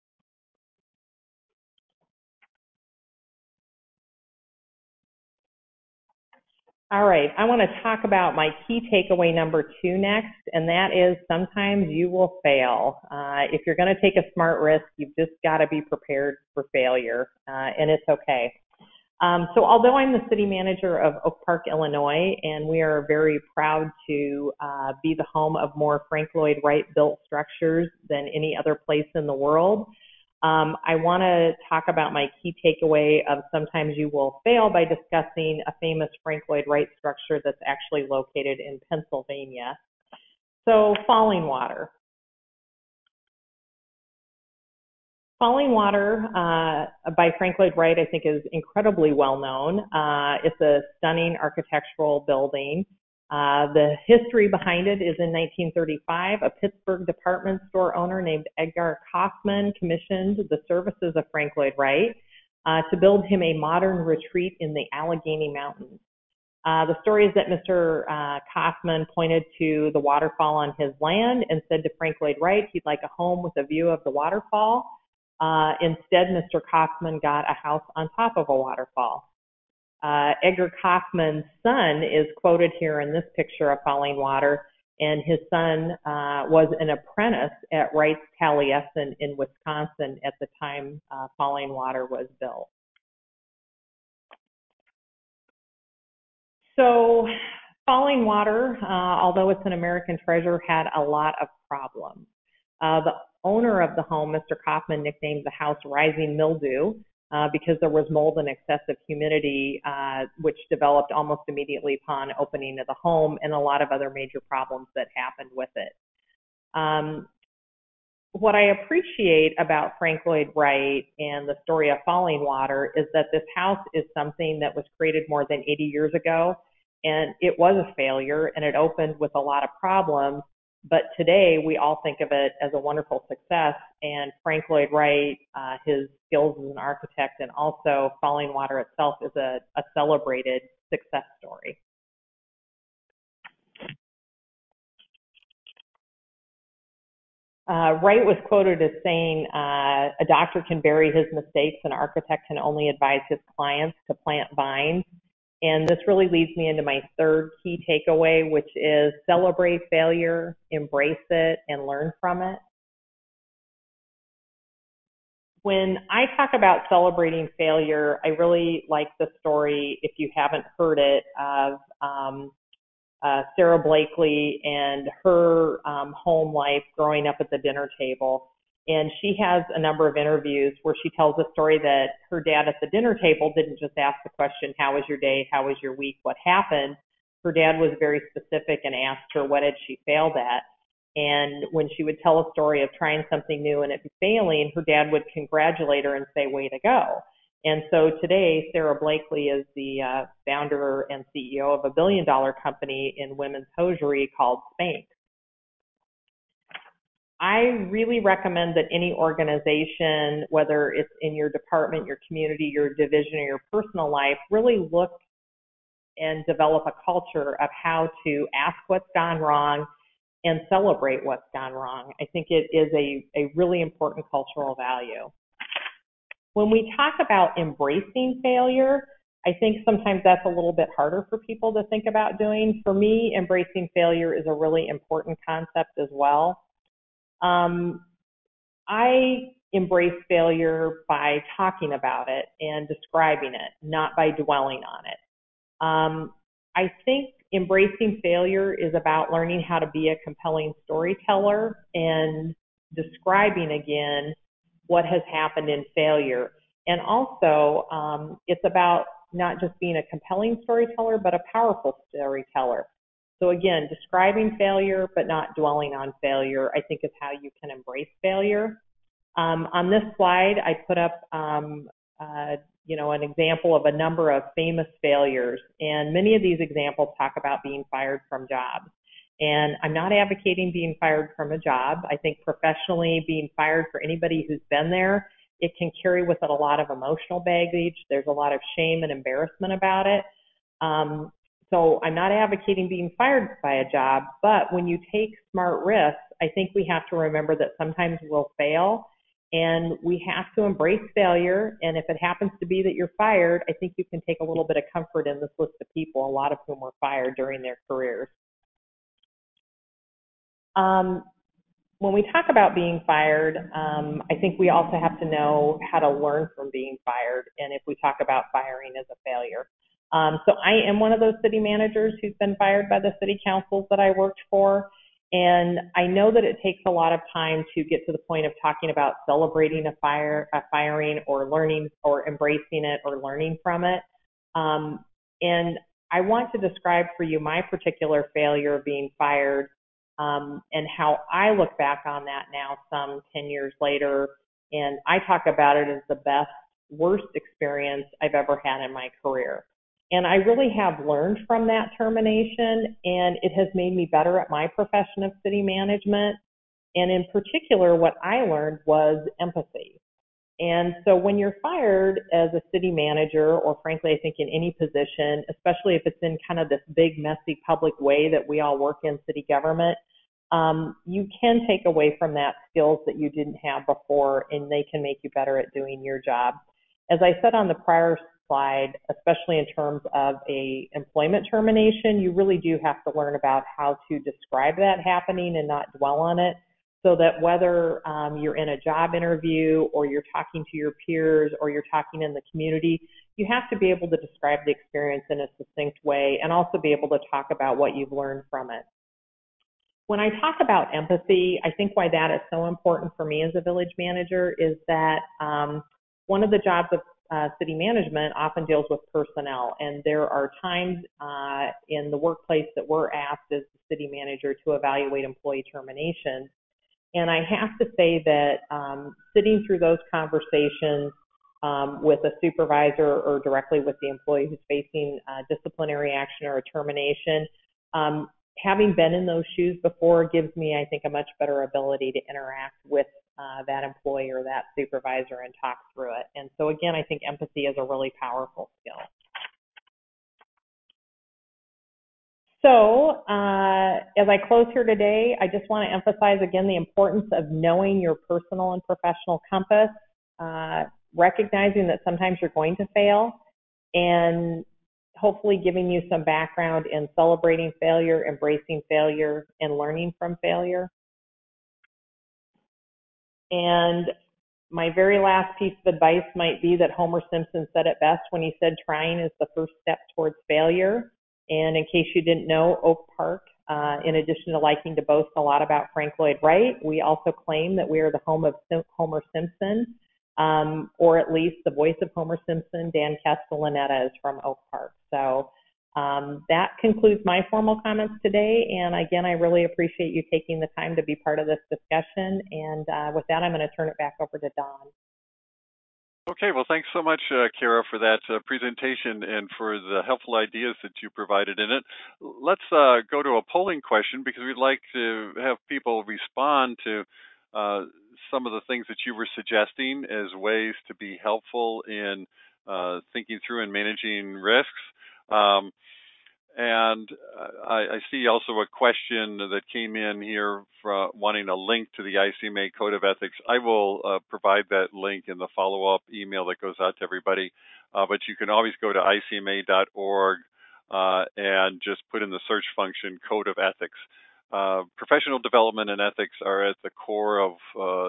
All right, I want to talk about my key takeaway number two next, and that is sometimes you will fail. Uh, if you're going to take a smart risk, you've just got to be prepared for failure, uh, and it's okay. Um, so although I'm the city manager of Oak Park, Illinois, and we are very proud to uh, be the home of more Frank Lloyd Wright built structures than any other place in the world, Um, I want to talk about my key takeaway of sometimes you will fail by discussing a famous Frank Lloyd Wright structure that's actually located in Pennsylvania. So, Falling Water. Falling Water uh, by Frank Lloyd Wright, I think, is incredibly well known. Uh, it's a stunning architectural building. Uh, the history behind it is in nineteen thirty-five, a Pittsburgh department store owner named Edgar Kaufman commissioned the services of Frank Lloyd Wright uh, to build him a modern retreat in the Allegheny Mountains. Uh, the story is that Mister Uh, Kaufman pointed to the waterfall on his land and said to Frank Lloyd Wright he'd like a home with a view of the waterfall. Uh, instead, Mister Kaufman got a house on top of a waterfall. Uh, Edgar Kaufman's son is quoted here in this picture of Falling Water, and his son uh, was an apprentice at Wright's Taliesin in Wisconsin at the time uh, Falling Water was built. So Falling Water, uh, although it's an American treasure, had a lot of problems. Uh, the owner of the home, Mister Kaufman, nicknamed the house Rising Mildew, Uh, because there was mold and excessive humidity, uh, which developed almost immediately upon opening of the home, and a lot of other major problems that happened with it. Um, what I appreciate about Frank Lloyd Wright and the story of Falling Water is that this house is something that was created more than eighty years ago, and it was a failure, and it opened with a lot of problems. But today, we all think of it as a wonderful success, and Frank Lloyd Wright, uh, his skills as an architect, and also Falling Water itself is a, a celebrated success story. Uh, Wright was quoted as saying, uh, a doctor can bury his mistakes, an architect can only advise his clients to plant vines. And this really leads me into my third key takeaway, which is celebrate failure, embrace it, and learn from it. When I talk about celebrating failure, I really like the story, if you haven't heard it, of um, uh, Sarah Blakely and her um, home life growing up at the dinner table. And she has a number of interviews where she tells the story that her dad at the dinner table didn't just ask the question, how was your day? How was your week? What happened? Her dad was very specific and asked her, what had she failed at? And when she would tell a story of trying something new and it failing, her dad would congratulate her and say, way to go. And so today, Sarah Blakely is the uh, founder and C E O of a billion dollar company in women's hosiery called Spanx. I really recommend that any organization, whether it's in your department, your community, your division, or your personal life, really look and develop a culture of how to ask what's gone wrong and celebrate what's gone wrong. I think it is a, a really important cultural value. When we talk about embracing failure, I think sometimes that's a little bit harder for people to think about doing. For me, embracing failure is a really important concept as well. Um, I embrace failure by talking about it and describing it, not by dwelling on it. Um, I think embracing failure is about learning how to be a compelling storyteller and describing again what has happened in failure. And also, um, it's about not just being a compelling storyteller, but a powerful storyteller. So again, describing failure, but not dwelling on failure, I think is how you can embrace failure. Um, on this slide, I put up, um, uh, you know, an example of a number of famous failures, and many of these examples talk about being fired from jobs. And I'm not advocating being fired from a job. I think professionally, being fired for anybody who's been there, it can carry with it a lot of emotional baggage. There's a lot of shame and embarrassment about it. Um, so I'm not advocating being fired by a job, but when you take smart risks, I think we have to remember that sometimes we'll fail and we have to embrace failure. And if it happens to be that you're fired, I think you can take a little bit of comfort in this list of people, a lot of whom were fired during their careers. Um, when we talk about being fired, um, I think we also have to know how to learn from being fired, and if we talk about firing as a failure. Um, so I am one of those city managers who's been fired by the city councils that I worked for, and I know that it takes a lot of time to get to the point of talking about celebrating a fire, a firing, or learning, or embracing it, or learning from it. Um, and I want to describe for you my particular failure of being fired, um, and how I look back on that now some ten years later, and I talk about it as the best, worst experience I've ever had in my career. And I really have learned from that termination, and it has made me better at my profession of city management. And in particular, what I learned was empathy. And so when you're fired as a city manager, or frankly, I think in any position, especially if it's in kind of this big, messy public way that we all work in city government, um, you can take away from that skills that you didn't have before, and they can make you better at doing your job. As I said on the prior slide, especially in terms of a employment termination, you really do have to learn about how to describe that happening and not dwell on it, so that whether um, you're in a job interview or you're talking to your peers or you're talking in the community, you have to be able to describe the experience in a succinct way and also be able to talk about what you've learned from it. When I talk about empathy, I think why that is so important for me as a village manager is that um, one of the jobs of uh, city management often deals with personnel, and there are times uh, in the workplace that we're asked as the city manager to evaluate employee terminations. And I have to say that um, sitting through those conversations um, with a supervisor or directly with the employee who's facing uh, disciplinary action or a termination, um, having been in those shoes before gives me, I think, a much better ability to interact with uh, that employee or that supervisor and talk through it. And so again, I think empathy is a really powerful skill. So uh, as I close here today, I just want to emphasize again the importance of knowing your personal and professional compass, uh, recognizing that sometimes you're going to fail, and hopefully giving you some background in celebrating failure, embracing failure, and learning from failure. And my very last piece of advice might be that Homer Simpson said it best when he said trying is the first step towards failure. And in case you didn't know, Oak Park, uh, in addition to liking to boast a lot about Frank Lloyd Wright, we also claim that we are the home of Homer Simpson, um, or at least the voice of Homer Simpson, Dan Castellaneta, is from Oak Park. So um, that concludes my formal comments today. And again, I really appreciate you taking the time to be part of this discussion. And uh, with that, I'm going to turn it back over to Don. Okay, well, thanks so much, uh, Kara, for that uh, presentation and for the helpful ideas that you provided in it. Let's uh, go to a polling question, because we'd like to have people respond to uh, some of the things that you were suggesting as ways to be helpful in uh, thinking through and managing risks. Um, And uh, I, I see also a question that came in here for wanting a link to the I C M A Code of Ethics. I will uh, provide that link in the follow-up email that goes out to everybody. Uh, but you can always go to I C M A dot org uh, and just put in the search function Code of Ethics. Uh, professional development and ethics are at the core of uh,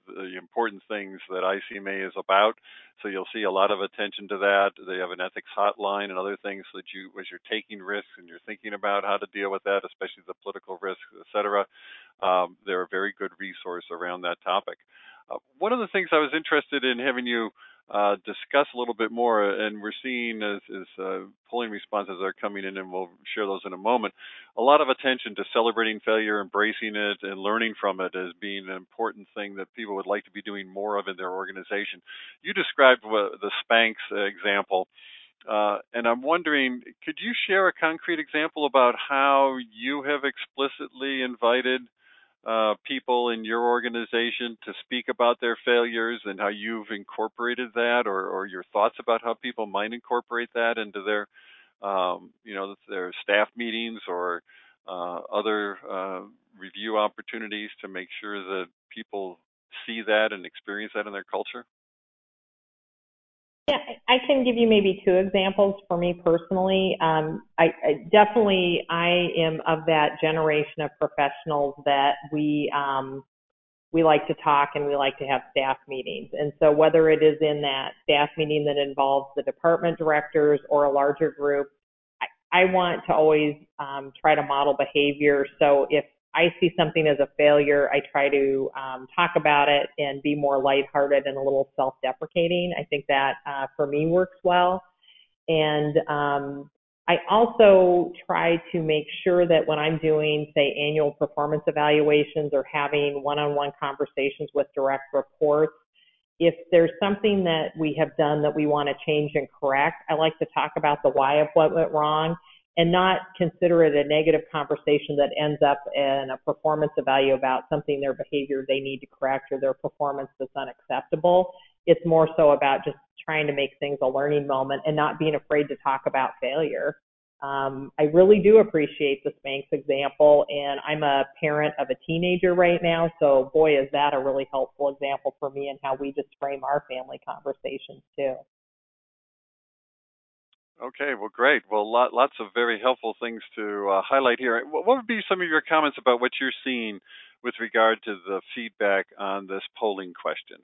the important things that I C M A is about. So you'll see a lot of attention to that. They have an ethics hotline and other things that you, as you're taking risks and you're thinking about how to deal with that, especially the political risks, et cetera, um, they're a very good resource around that topic. Uh, one of the things I was interested in having you uh, discuss a little bit more, and we're seeing as, as uh, polling responses are coming in, and we'll share those in a moment, a lot of attention to celebrating failure, embracing it, and learning from it as being an important thing that people would like to be doing more of in their organization. You described the Spanx example, uh, and I'm wondering, could you share a concrete example about how you have explicitly invited uh, people in your organization to speak about their failures and how you've incorporated that, or, or your thoughts about how people might incorporate that into their, um, you know, their staff meetings or uh, other uh, review opportunities to make sure that people see that and experience that in their culture? Yeah, I can give you maybe two examples for me personally. Um, I, I definitely, I am of that generation of professionals that we um, we like to talk and we like to have staff meetings. And so whether it is in that staff meeting that involves the department directors or a larger group, I, I want to always um, try to model behavior. So if I see something as a failure, I try to um, talk about it and be more lighthearted and a little self-deprecating. I think that uh, for me works well. And um, I also try to make sure that when I'm doing, say, annual performance evaluations or having one-on-one conversations with direct reports, if there's something that we have done that we want to change and correct, I like to talk about the why of what went wrong and not consider it a negative conversation that ends up in a performance evaluation about something, their behavior they need to correct or their performance that's unacceptable. It's more so about just trying to make things a learning moment and not being afraid to talk about failure. Um, I really do appreciate the Spanx example, and I'm a parent of a teenager right now, so boy, is that a really helpful example for me and how we just frame our family conversations too. Okay, well, great. Well, lot, lots of very helpful things to uh, highlight here. What would be some of your comments about what you're seeing with regard to the feedback on this polling question?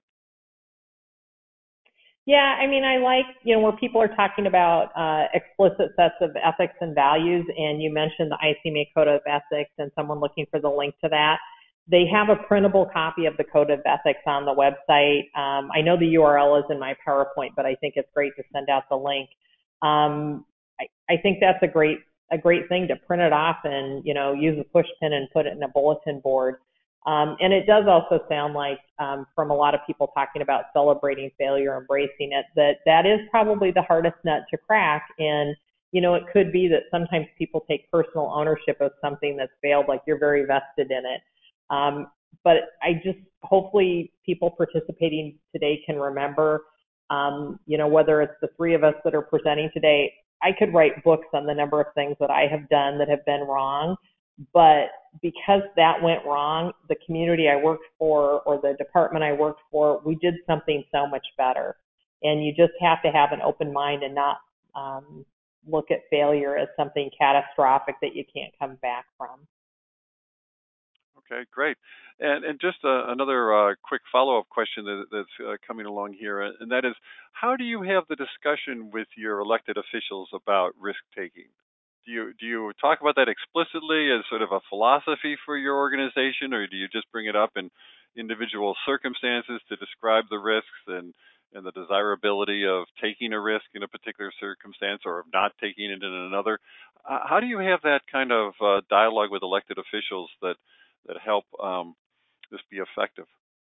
Yeah, I mean, I like, you know, where people are talking about uh, explicit sets of ethics and values, and you mentioned the I C M A Code of Ethics and someone looking for the link to that. They have a printable copy of the Code of Ethics on the website. Um, I know the U R L is in my PowerPoint, but I think it's great to send out the link. Um, I, I think that's a great a great thing to print it off and, you know, use a push pin and put it in a bulletin board. Um, and it does also sound like um, from a lot of people talking about celebrating failure, embracing it, that that is probably the hardest nut to crack. And, you know, it could be that sometimes people take personal ownership of something that's failed, like you're very vested in it. Um, but I just, hopefully people participating today can remember, um, you know, whether it's the three of us that are presenting today, I could write books on the number of things that I have done that have been wrong. But because that went wrong, the community I worked for or the department I worked for, we did something so much better. And you just have to have an open mind and not um, look at failure as something catastrophic that you can't come back from. Okay, great. And and just uh, another uh, quick follow-up question that, that's uh, coming along here, and that is, how do you have the discussion with your elected officials about risk-taking? Do you do you talk about that explicitly as sort of a philosophy for your organization, or do you just bring it up in individual circumstances to describe the risks and and the desirability of taking a risk in a particular circumstance or of not taking it in another? Uh, how do you have that kind of uh, dialogue with elected officials that that help um, this be effective?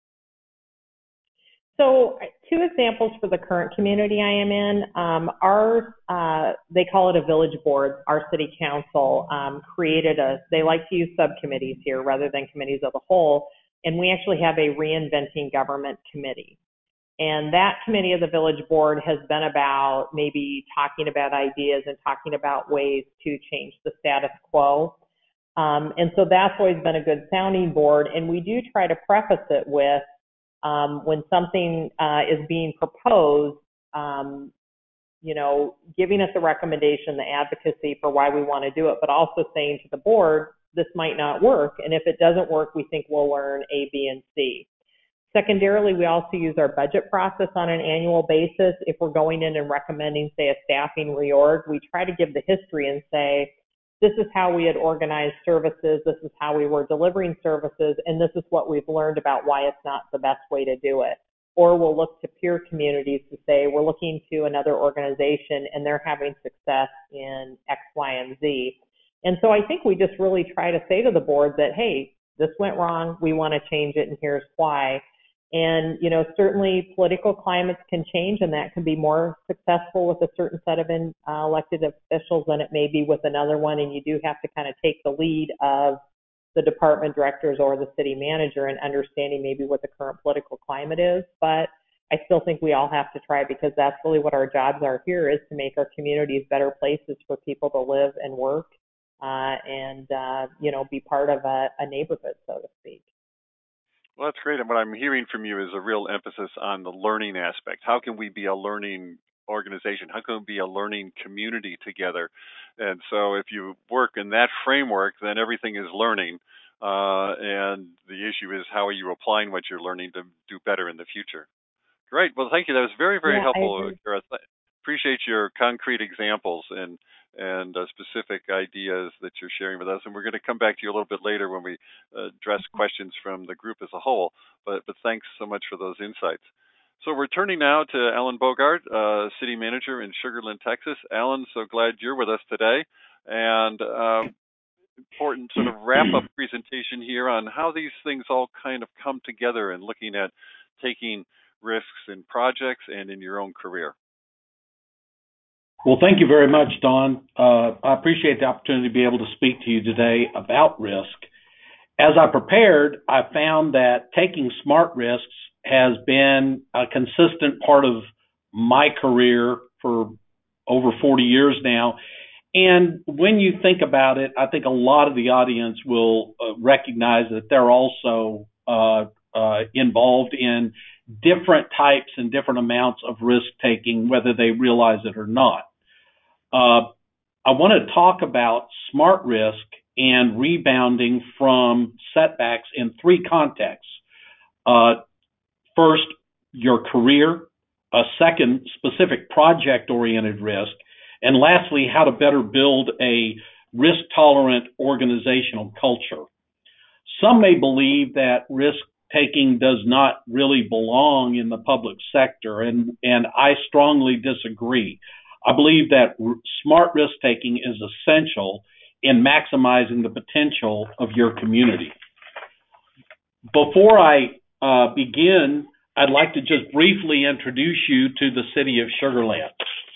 So two examples for the current community I am in. Um, our, uh, they call it a village board. Our city council um, created a, they like to use subcommittees here rather than committees of the whole, and we actually have a reinventing government committee. And that committee of the village board has been about maybe talking about ideas and talking about ways to change the status quo. Um, and so that's always been a good sounding board, and we do try to preface it with, Um, when something uh, is being proposed, um, you know, giving us a recommendation, the advocacy for why we want to do it, but also saying to the board, this might not work. And if it doesn't work, we think we'll learn A, B, and C. Secondarily, we also use our budget process on an annual basis. If we're going in and recommending, say, a staffing reorg, we try to give the history and say, this is how we had organized services, this is how we were delivering services, and this is what we've learned about why it's not the best way to do it. Or we'll look to peer communities to say, we're looking to another organization and they're having success in X, Y, and Z. And so I think we just really try to say to the board that, hey, this went wrong, we want to change it, and here's why. And, you know, certainly political climates can change, and that can be more successful with a certain set of in, uh, elected officials than it may be with another one. And you do have to kind of take the lead of the department directors or the city manager in understanding maybe what the current political climate is. But I still think we all have to try, because that's really what our jobs are here, is to make our communities better places for people to live and work uh, and, uh, you know, be part of a, a neighborhood, so to speak. Well, that's great. And what I'm hearing from you is a real emphasis on the learning aspect. How can we be a learning organization? How can we be a learning community together? And so if you work in that framework, then everything is learning. Uh, and the issue is, how are you applying what you're learning to do better in the future? Great. Well, thank you. That was very, very yeah, helpful, Kara. Appreciate your concrete examples and and uh, specific ideas that you're sharing with us. And we're going to come back to you a little bit later when we uh, address questions from the group as a whole. But, but thanks so much for those insights. So we're turning now to Alan Bogart, uh, City Manager in Sugar Land, Texas. Alan, so glad you're with us today. And um, important sort of wrap-up presentation here on how these things all kind of come together and looking at taking risks in projects and in your own career. Well, thank you very much, Don. Uh, I appreciate the opportunity to be able to speak to you today about risk. As I prepared, I found that taking smart risks has been a consistent part of my career for over forty years now. And when you think about it, I think a lot of the audience will uh, recognize that they're also uh, uh, involved in different types and different amounts of risk taking, whether they realize it or not. Uh, I want to talk about smart risk and rebounding from setbacks in three contexts. Uh, first, your career. A second, specific project-oriented risk. And lastly, how to better build a risk-tolerant organizational culture. Some may believe that risk-taking does not really belong in the public sector, and, and I strongly disagree. I believe that r- smart risk-taking is essential in maximizing the potential of your community. Before I uh, begin, I'd like to just briefly introduce you to the city of Sugar Land.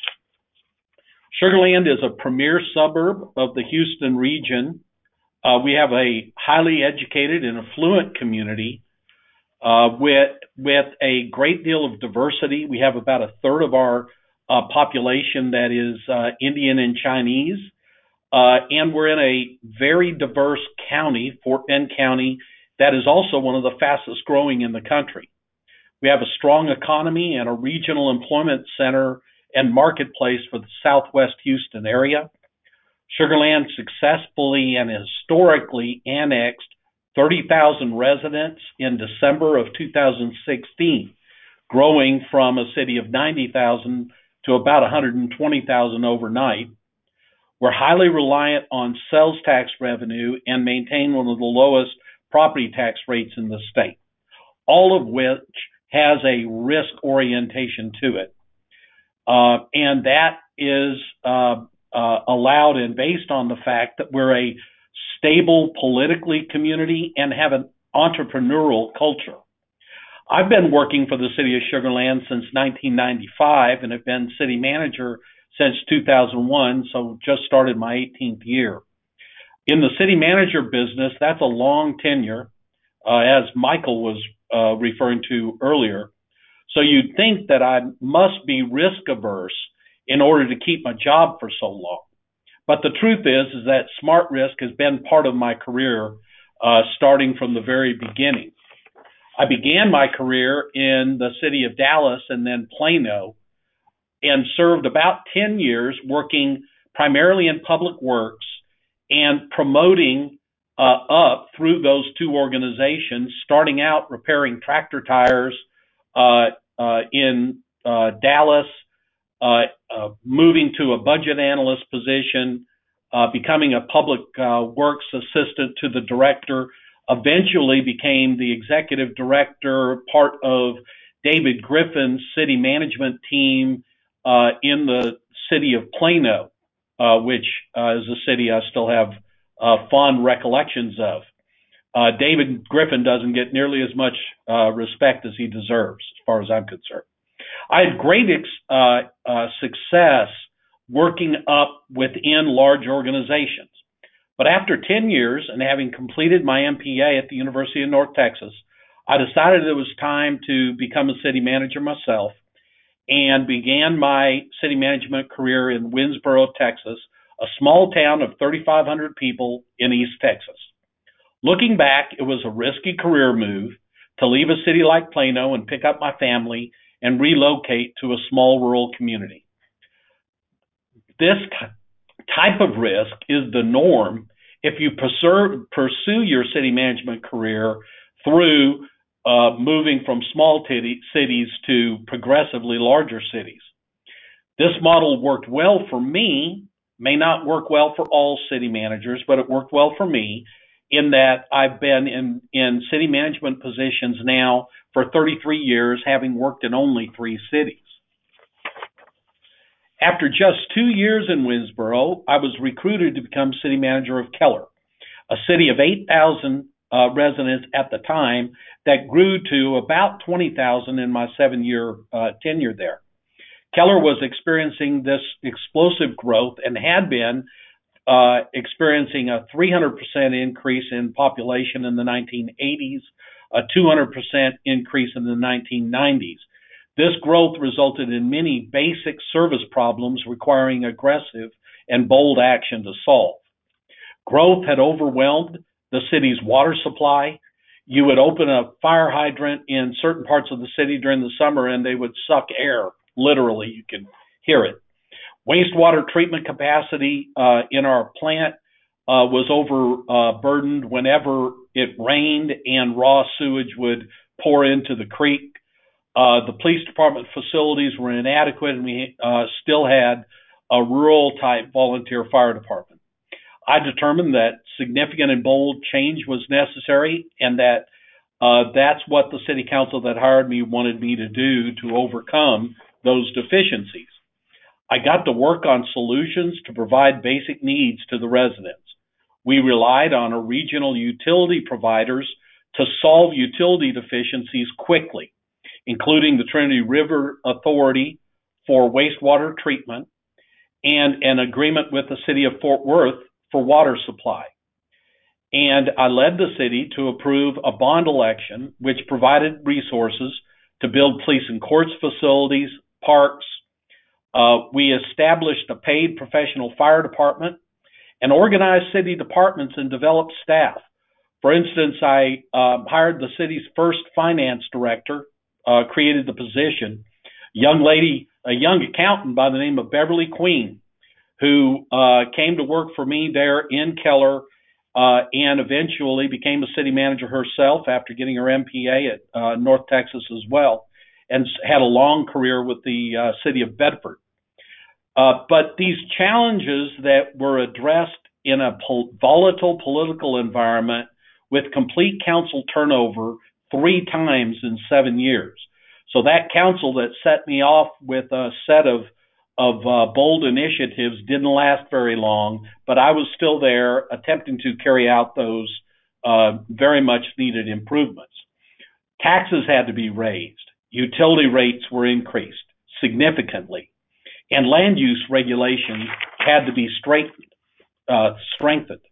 Sugar Land is a premier suburb of the Houston region. Uh, we have a highly educated and affluent community uh, with, with a great deal of diversity. We have about a third of our uh, population that is uh, Indian and Chinese. Uh, and we're in a very diverse county, Fort Bend County, that is also one of the fastest growing in the country. We have a strong economy and a regional employment center and marketplace for the Southwest Houston area. Sugar Land successfully and historically annexed thirty thousand residents in December of two thousand sixteen, growing from a city of ninety thousand to about one hundred twenty thousand overnight. We're highly reliant on sales tax revenue and maintain one of the lowest property tax rates in the state, all of which has a risk orientation to it. Uh, and that is uh, uh, allowed and based on the fact that we're a stable politically community and have an entrepreneurial culture. I've been working for the city of Sugar Land since nineteen ninety-five and have been city manager since two thousand one, so just started my eighteenth year. In the city manager business, that's a long tenure, uh, as Michael was uh, referring to earlier. So you'd think that I must be risk averse in order to keep my job for so long. But the truth is, is that smart risk has been part of my career uh, starting from the very beginning. I began my career in the city of Dallas and then Plano and served about ten years working primarily in public works and promoting uh, up through those two organizations, starting out repairing tractor tires uh, uh, in uh, Dallas, uh, uh, moving to a budget analyst position, uh, becoming a public uh, works assistant to the director, eventually became the executive director, part of David Griffin's city management team uh, in the city of Plano, uh, which uh, is a city I still have uh, fond recollections of. Uh, David Griffin doesn't get nearly as much uh, respect as he deserves, as far as I'm concerned. I had great ex- uh, uh, success working up within large organizations. But after ten years and having completed my M P A at the University of North Texas, I decided it was time to become a city manager myself and began my city management career in Winnsboro, Texas, a small town of thirty-five hundred people in East Texas. Looking back, it was a risky career move to leave a city like Plano and pick up my family and relocate to a small rural community. This type of risk is the norm if you pursue, pursue your city management career through uh, moving from small titty, cities to progressively larger cities. This model worked well for me, may not work well for all city managers, but it worked well for me in that I've been in, in city management positions now for thirty-three years, having worked in only three cities. After just two years in Winnsboro, I was recruited to become city manager of Keller, a city of eight thousand uh, residents at the time that grew to about twenty thousand in my seven-year uh, tenure there. Keller was experiencing this explosive growth and had been uh, experiencing a three hundred percent increase in population in the nineteen eighties, a two hundred percent increase in the nineteen nineties. This growth resulted in many basic service problems requiring aggressive and bold action to solve. Growth had overwhelmed the city's water supply. You would open a fire hydrant in certain parts of the city during the summer and they would suck air. Literally, you can hear it. Wastewater treatment capacity uh, in our plant uh, was overburdened uh, whenever it rained and raw sewage would pour into the creek. Uh, the police department facilities were inadequate, and we uh, still had a rural-type volunteer fire department. I determined that significant and bold change was necessary, and that uh, that's what the city council that hired me wanted me to do to overcome those deficiencies. I got to work on solutions to provide basic needs to the residents. We relied on a regional utility providers to solve utility deficiencies quickly, including the Trinity River Authority for wastewater treatment and an agreement with the city of Fort Worth for water supply. And I led the city to approve a bond election which provided resources to build police and courts facilities, parks. Uh, we established a paid professional fire department and organized city departments and developed staff. For instance, I uh, hired the city's first finance director, uh, created the position, young lady, a young accountant by the name of Beverly Queen, who uh, came to work for me there in Keller uh, and eventually became a city manager herself after getting her M P A at uh, North Texas as well, and had a long career with the uh, city of Bedford. Uh, but these challenges that were addressed in a pol- volatile political environment with complete council turnover three times in seven years. So that council that set me off with a set of of uh, bold initiatives didn't last very long, but I was still there attempting to carry out those uh, very much needed improvements. Taxes had to be raised. Utility rates were increased significantly, and land use regulations had to be straightened, uh, strengthened.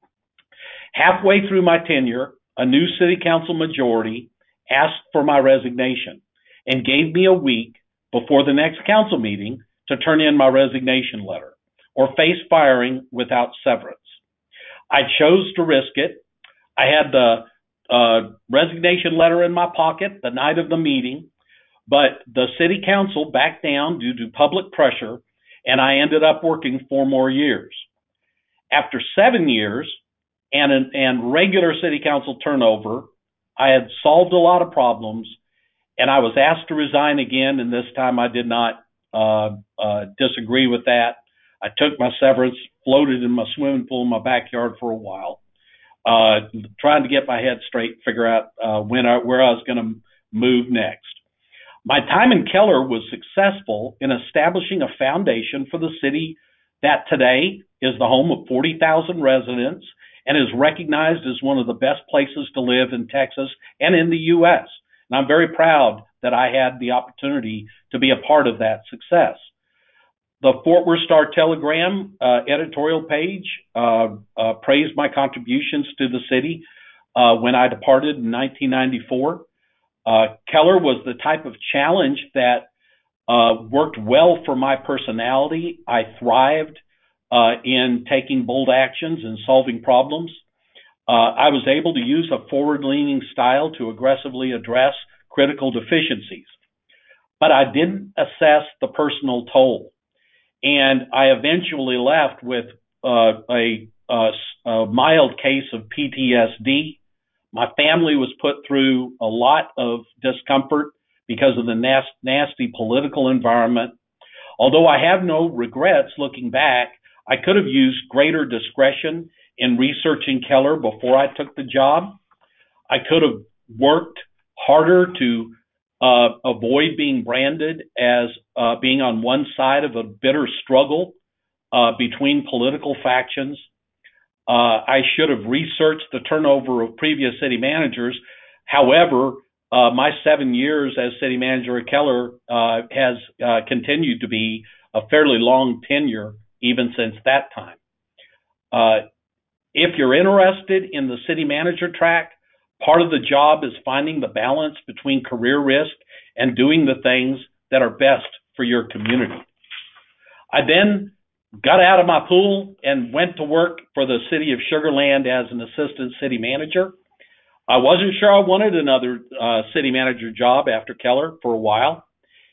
Halfway through my tenure, a new city council majority asked for my resignation and gave me a week before the next council meeting to turn in my resignation letter or face firing without severance. I chose to risk it. I had the uh, resignation letter in my pocket the night of the meeting, but the city council backed down due to public pressure, and I ended up working four more years. After seven years, and, and regular city council turnover. I had solved a lot of problems, and I was asked to resign again, and this time I did not uh, uh, disagree with that. I took my severance, floated in my swimming pool in my backyard for a while, uh, trying to get my head straight, figure out uh, when I, where I was going to move next. My time in Keller was successful in establishing a foundation for the city that today is the home of forty thousand residents and is recognized as one of the best places to live in Texas and in the U S. And I'm very proud that I had the opportunity to be a part of that success. The Fort Worth Star-Telegram uh, editorial page uh, uh, praised my contributions to the city uh, when I departed in nineteen ninety-four. Uh, Keller was the type of challenge that uh, worked well for my personality. I thrived uh, in taking bold actions and solving problems. Uh, I was able to use a forward-leaning style to aggressively address critical deficiencies. But I didn't assess the personal toll. And I eventually left with uh, a, a, a mild case of P T S D. My family was put through a lot of discomfort because of the nas- nasty political environment. Although I have no regrets looking back, I could have used greater discretion in researching Keller before I took the job. I could have worked harder to uh, avoid being branded as uh, being on one side of a bitter struggle uh, between political factions. Uh, I should have researched the turnover of previous city managers. However, uh, my seven years as city manager at Keller uh, has uh, continued to be a fairly long tenure even since that time. Uh, if you're interested in the city manager track, part of the job is finding the balance between career risk and doing the things that are best for your community. I then got out of my pool and went to work for the city of Sugar Land as an assistant city manager. I wasn't sure I wanted another uh, city manager job after Keller for a while.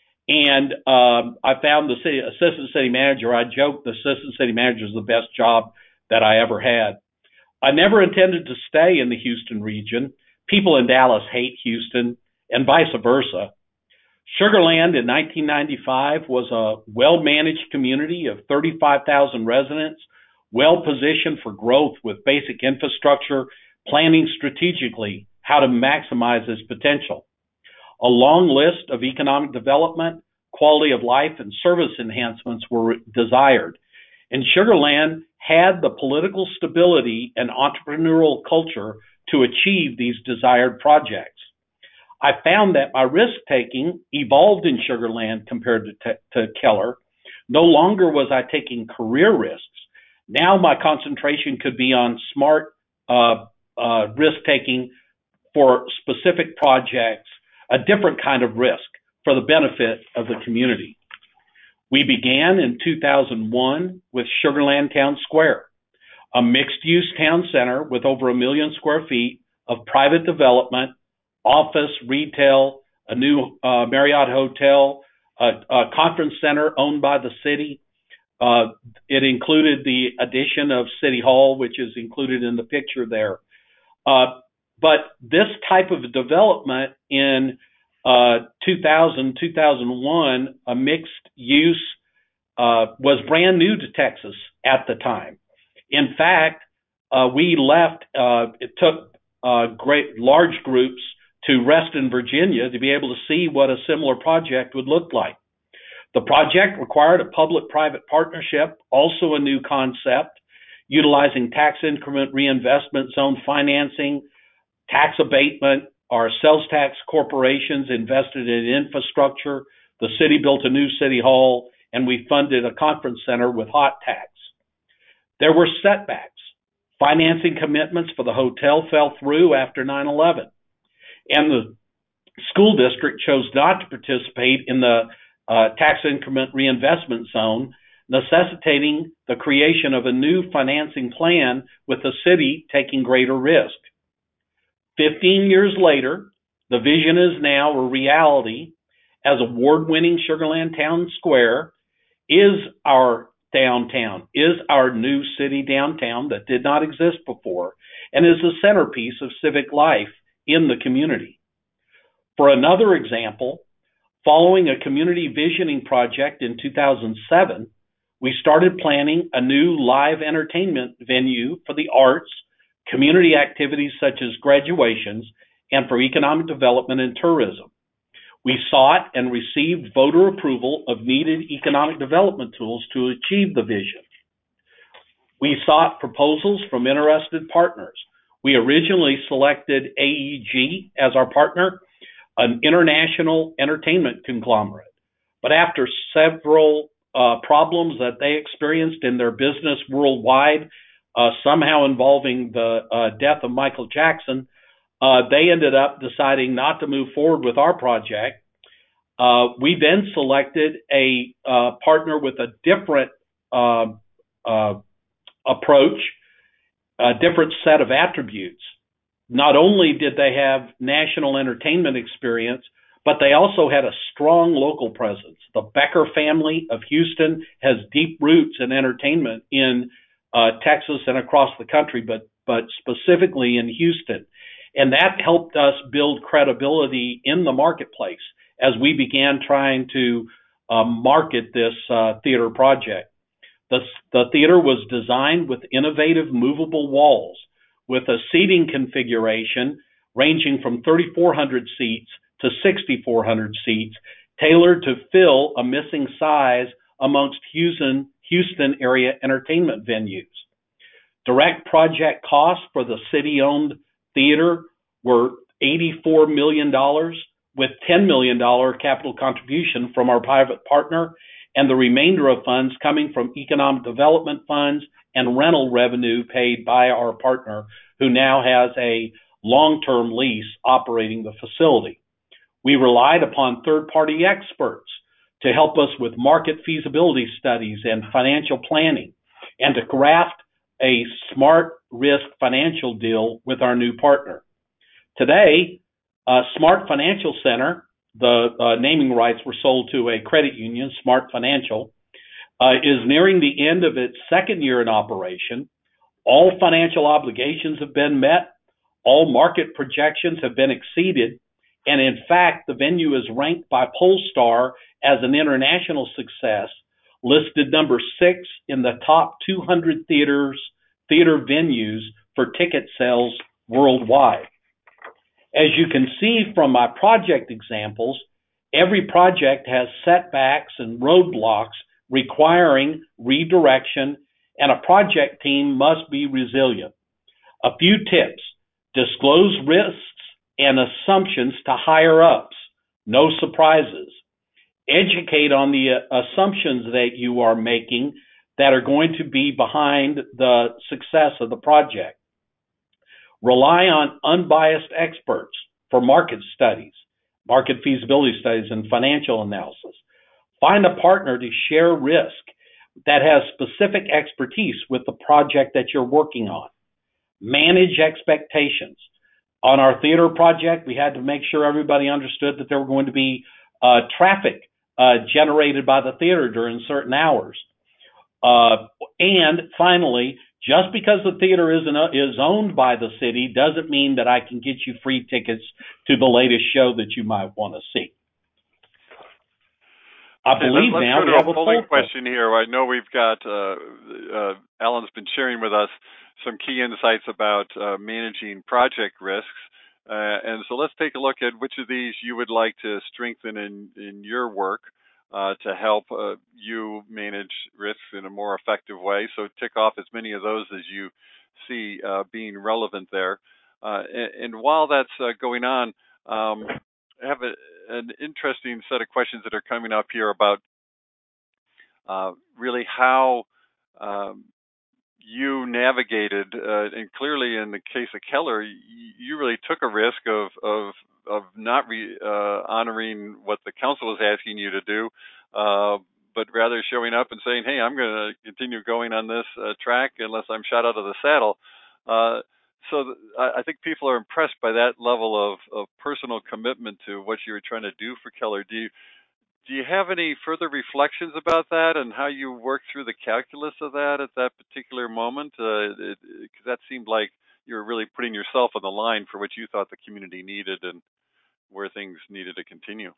And um, I found the city, assistant city manager. I joked the assistant city manager is the best job that I ever had. I never intended to stay in the Houston region. People in Dallas hate Houston and vice versa. Sugar Land in nineteen ninety-five was a well-managed community of thirty-five thousand residents, well-positioned for growth with basic infrastructure, planning strategically how to maximize its potential. A long list of economic development, quality of life, and service enhancements were desired. And Sugar Land had the political stability and entrepreneurial culture to achieve these desired projects. I found that my risk-taking evolved in Sugar Land compared to, to Keller. No longer was I taking career risks. Now my concentration could be on smart uh, uh, risk-taking for specific projects, a different kind of risk for the benefit of the community. We began in two thousand one with Sugar Land Town Square, a mixed-use town center with over a million square feet of private development, office, retail, a new uh, Marriott hotel, a, a conference center owned by the city. Uh, it included the addition of City Hall, which is included in the picture there. Uh, but this type of development in uh, two thousand, two thousand one, a mixed use, uh, was brand new to Texas at the time. In fact, uh, we left, uh, it took uh, great large groups to Reston, Virginia, to be able to see what a similar project would look like. The project required a public-private partnership, also a new concept, utilizing tax increment reinvestment zone financing, tax abatement. Our sales tax corporations invested in infrastructure. The city built a new city hall, and we funded a conference center with hot tax. There were setbacks. Financing commitments for the hotel fell through after nine eleven. And the school district chose not to participate in the uh, tax increment reinvestment zone, necessitating the creation of a new financing plan with the city taking greater risk. Fifteen years later, the vision is now a reality, as award-winning Sugar Land Town Square is our downtown, is our new city downtown that did not exist before and is the centerpiece of civic life in the community. For another example, following a community visioning project in two thousand seven, we started planning a new live entertainment venue for the arts, community activities such as graduations, and for economic development and tourism. We sought and received voter approval of needed economic development tools to achieve the vision. We sought proposals from interested partners. We originally selected A E G as our partner, an international entertainment conglomerate. But after several uh, problems that they experienced in their business worldwide, uh, somehow involving the uh, death of Michael Jackson, uh, they ended up deciding not to move forward with our project. Uh, we then selected a uh, partner with a different uh, uh, approach, a different set of attributes. Not only did they have national entertainment experience, but they also had a strong local presence. The Becker family of Houston has deep roots in entertainment in uh, Texas and across the country, but, but specifically in Houston. And that helped us build credibility in the marketplace as we began trying to uh, market this uh, theater project. The, the theater was designed with innovative movable walls, with a seating configuration ranging from thirty-four hundred seats to sixty-four hundred seats, tailored to fill a missing size amongst Houston, Houston area entertainment venues. Direct project costs for the city-owned theater were eighty-four million dollars, with ten million dollars capital contribution from our private partner, and the remainder of funds coming from economic development funds and rental revenue paid by our partner, who now has a long-term lease operating the facility. We relied upon third-party experts to help us with market feasibility studies and financial planning, and to craft a smart risk financial deal with our new partner. Today, uh, Smart Financial Center, the uh, naming rights were sold to a credit union, Smart Financial, uh, is nearing the end of its second year in operation. All financial obligations have been met. All market projections have been exceeded. And in fact, the venue is ranked by Pollstar as an international success, listed number six in the top two hundred theaters, theater venues for ticket sales worldwide. As you can see from my project examples, every project has setbacks and roadblocks requiring redirection, and a project team must be resilient. A few tips: disclose risks and assumptions to higher ups. No surprises. Educate on the assumptions that you are making that are going to be behind the success of the project. Rely on unbiased experts for market studies, market feasibility studies, and financial analysis. Find a partner to share risk that has specific expertise with the project that you're working on. Manage expectations. On our theater project, we had to make sure everybody understood that there were going to be uh, traffic uh, generated by the theater during certain hours. Uh, and finally, just because the theater is, an, is owned by the city doesn't mean that I can get you free tickets to the latest show that you might want to see. I okay, believe let's now go we to have a a polling poll question here. I know we've got, uh, uh, Alan's been sharing with us some key insights about uh, managing project risks. Uh, and so let's take a look at which of these you would like to strengthen in, in your work uh, to help uh, you manage risks in a more effective way. So tick off as many of those as you see uh, being relevant there. Uh, and, and while that's uh, going on, um, I have a, an interesting set of questions that are coming up here about uh, really how um, you navigated, uh, and clearly in the case of Keller, you, you really took a risk of of of not re, uh, honoring what the council was asking you to do, uh, but rather showing up and saying, "Hey, I'm going to continue going on this uh, track unless I'm shot out of the saddle." Uh, so th- I think people are impressed by that level of, of personal commitment to what you were trying to do for Keller. Do you do you have any further reflections about that and how you worked through the calculus of that at that particular moment? Uh, it, it, 'cause that seemed like you were really putting yourself on the line for what you thought the community needed and where things needed to continue.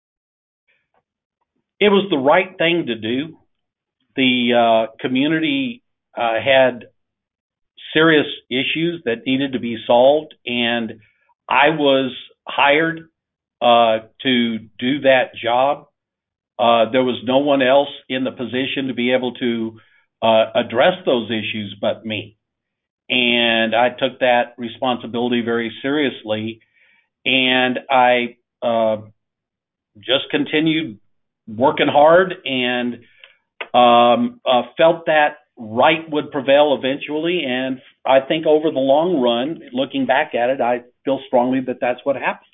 It was the right thing to do. The uh, community uh, had serious issues that needed to be solved, and I was hired uh, to do that job. Uh, there was no one else in the position to be able to uh, address those issues but me. And I took that responsibility very seriously, and I uh, just continued working hard and um, uh, felt that right would prevail eventually. And I think over the long run, looking back at it, I feel strongly that that's what happened.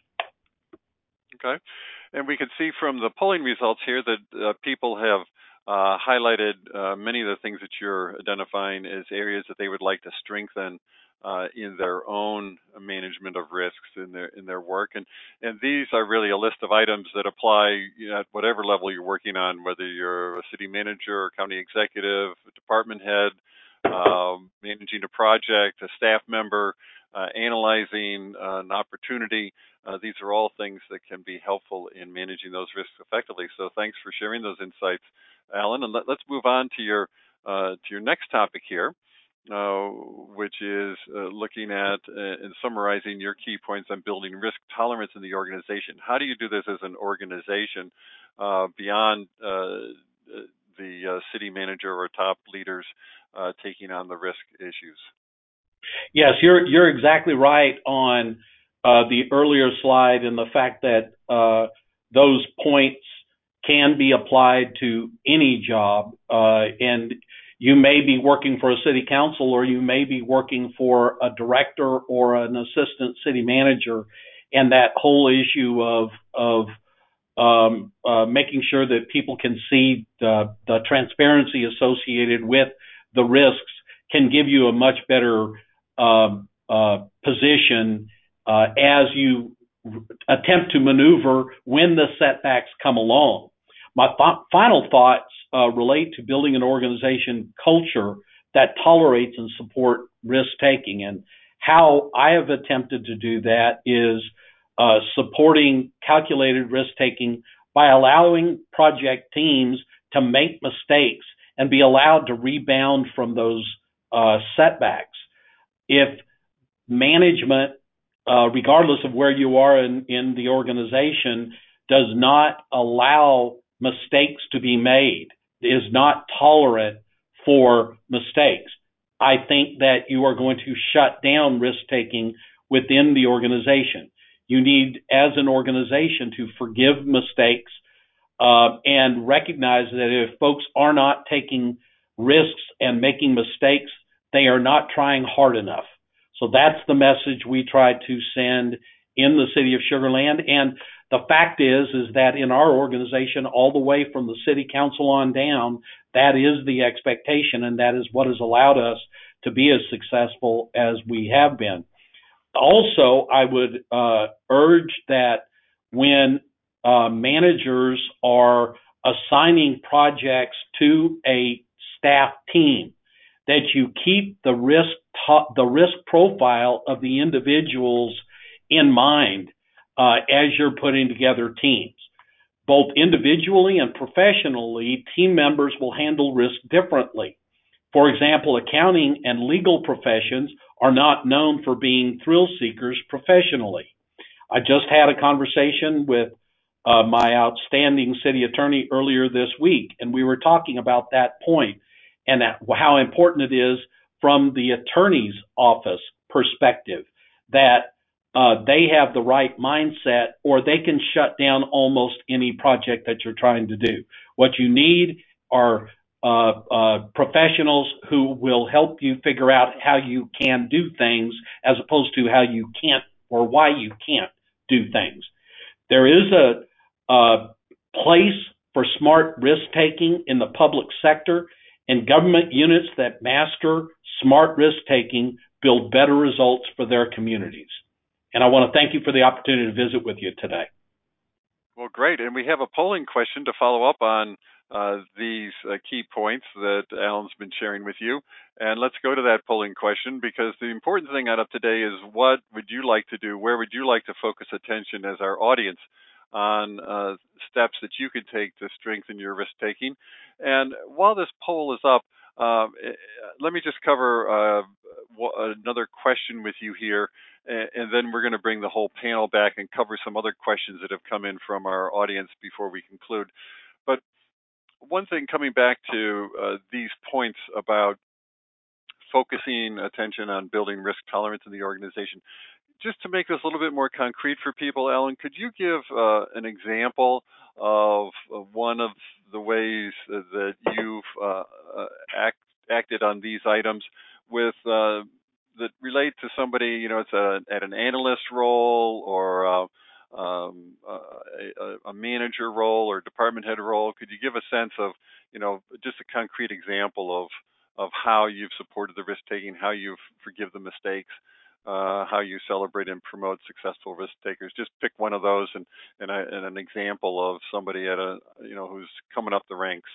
Okay. And we can see from the polling results here that uh, people have uh, highlighted uh, many of the things that you're identifying as areas that they would like to strengthen uh, in their own management of risks in their in their work. And and these are really a list of items that apply, you know, at whatever level you're working on, whether you're a city manager, or county executive, a department head, uh, managing a project, a staff member, uh, analyzing uh, an opportunity. Uh, these are all things that can be helpful in managing those risks effectively. So thanks for sharing those insights, Alan. And let, let's move on to your uh, to your next topic here, uh, which is uh, looking at uh, and summarizing your key points on building risk tolerance in the organization. How do you do this as an organization uh, beyond uh, the uh, city manager or top leaders uh, taking on the risk issues? Yes, you're you're exactly right on uh, the earlier slide and the fact that uh, those points can be applied to any job. Uh, and you may be working for a city council, or you may be working for a director or an assistant city manager, and that whole issue of of um, uh, making sure that people can see the, the transparency associated with the risks can give you a much better uh, uh, position uh, as you attempt to maneuver when the setbacks come along. My th- final thoughts uh, relate to building an organization culture that tolerates and supports risk-taking. And how I have attempted to do that is uh, supporting calculated risk-taking by allowing project teams to make mistakes and be allowed to rebound from those uh, setbacks. If management, uh, regardless of where you are in, in the organization, does not allow mistakes to be made, is not tolerant for mistakes, I think that you are going to shut down risk-taking within the organization. You need, as an organization, to forgive mistakes uh, and recognize that if folks are not taking risks and making mistakes, they are not trying hard enough. So that's the message we try to send in the city of Sugar Land. And the fact is, is that in our organization, all the way from the city council on down, that is the expectation, and that is what has allowed us to be as successful as we have been. Also, I would uh, urge that when uh, managers are assigning projects to a staff team, that you keep the risk to- the risk profile of the individuals in mind uh, as you're putting together teams. Both individually and professionally, team members will handle risk differently. For example, accounting and legal professions are not known for being thrill seekers professionally. I just had a conversation with uh, my outstanding city attorney earlier this week, and we were talking about that point and that, how important it is from the attorney's office perspective that uh, they have the right mindset, or they can shut down almost any project that you're trying to do. What you need are Uh, uh, professionals who will help you figure out how you can do things as opposed to how you can't or why you can't do things. There is a, a place for smart risk-taking in the public sector, and government units that master smart risk-taking build better results for their communities. And I want to thank you for the opportunity to visit with you today. Well, great. And we have a polling question to follow up on uh, these uh, key points that Alan's been sharing with you. And let's go to that polling question, because the important thing out of today is, what would you like to do? Where would you like to focus attention as our audience on uh, steps that you could take to strengthen your risk taking? And while this poll is up, uh, let me just cover uh, another question with you here, and then we're going to bring the whole panel back and cover some other questions that have come in from our audience before we conclude. But one thing, coming back to uh, these points about focusing attention on building risk tolerance in the organization, just to make this a little bit more concrete for people, Alan, could you give uh, an example of, of one of the ways that you've uh, uh, act, acted on these items with uh, that relate to somebody, you know, it's a, at an analyst role or uh, um, uh, a, a manager role or department head role? Could you give a sense of, you know, just a concrete example of of how you've supported the risk taking, how you've forgive the mistakes, uh, how you celebrate and promote successful risk takers? Just pick one of those and and, I, and an example of somebody at a, you know, who's coming up the ranks.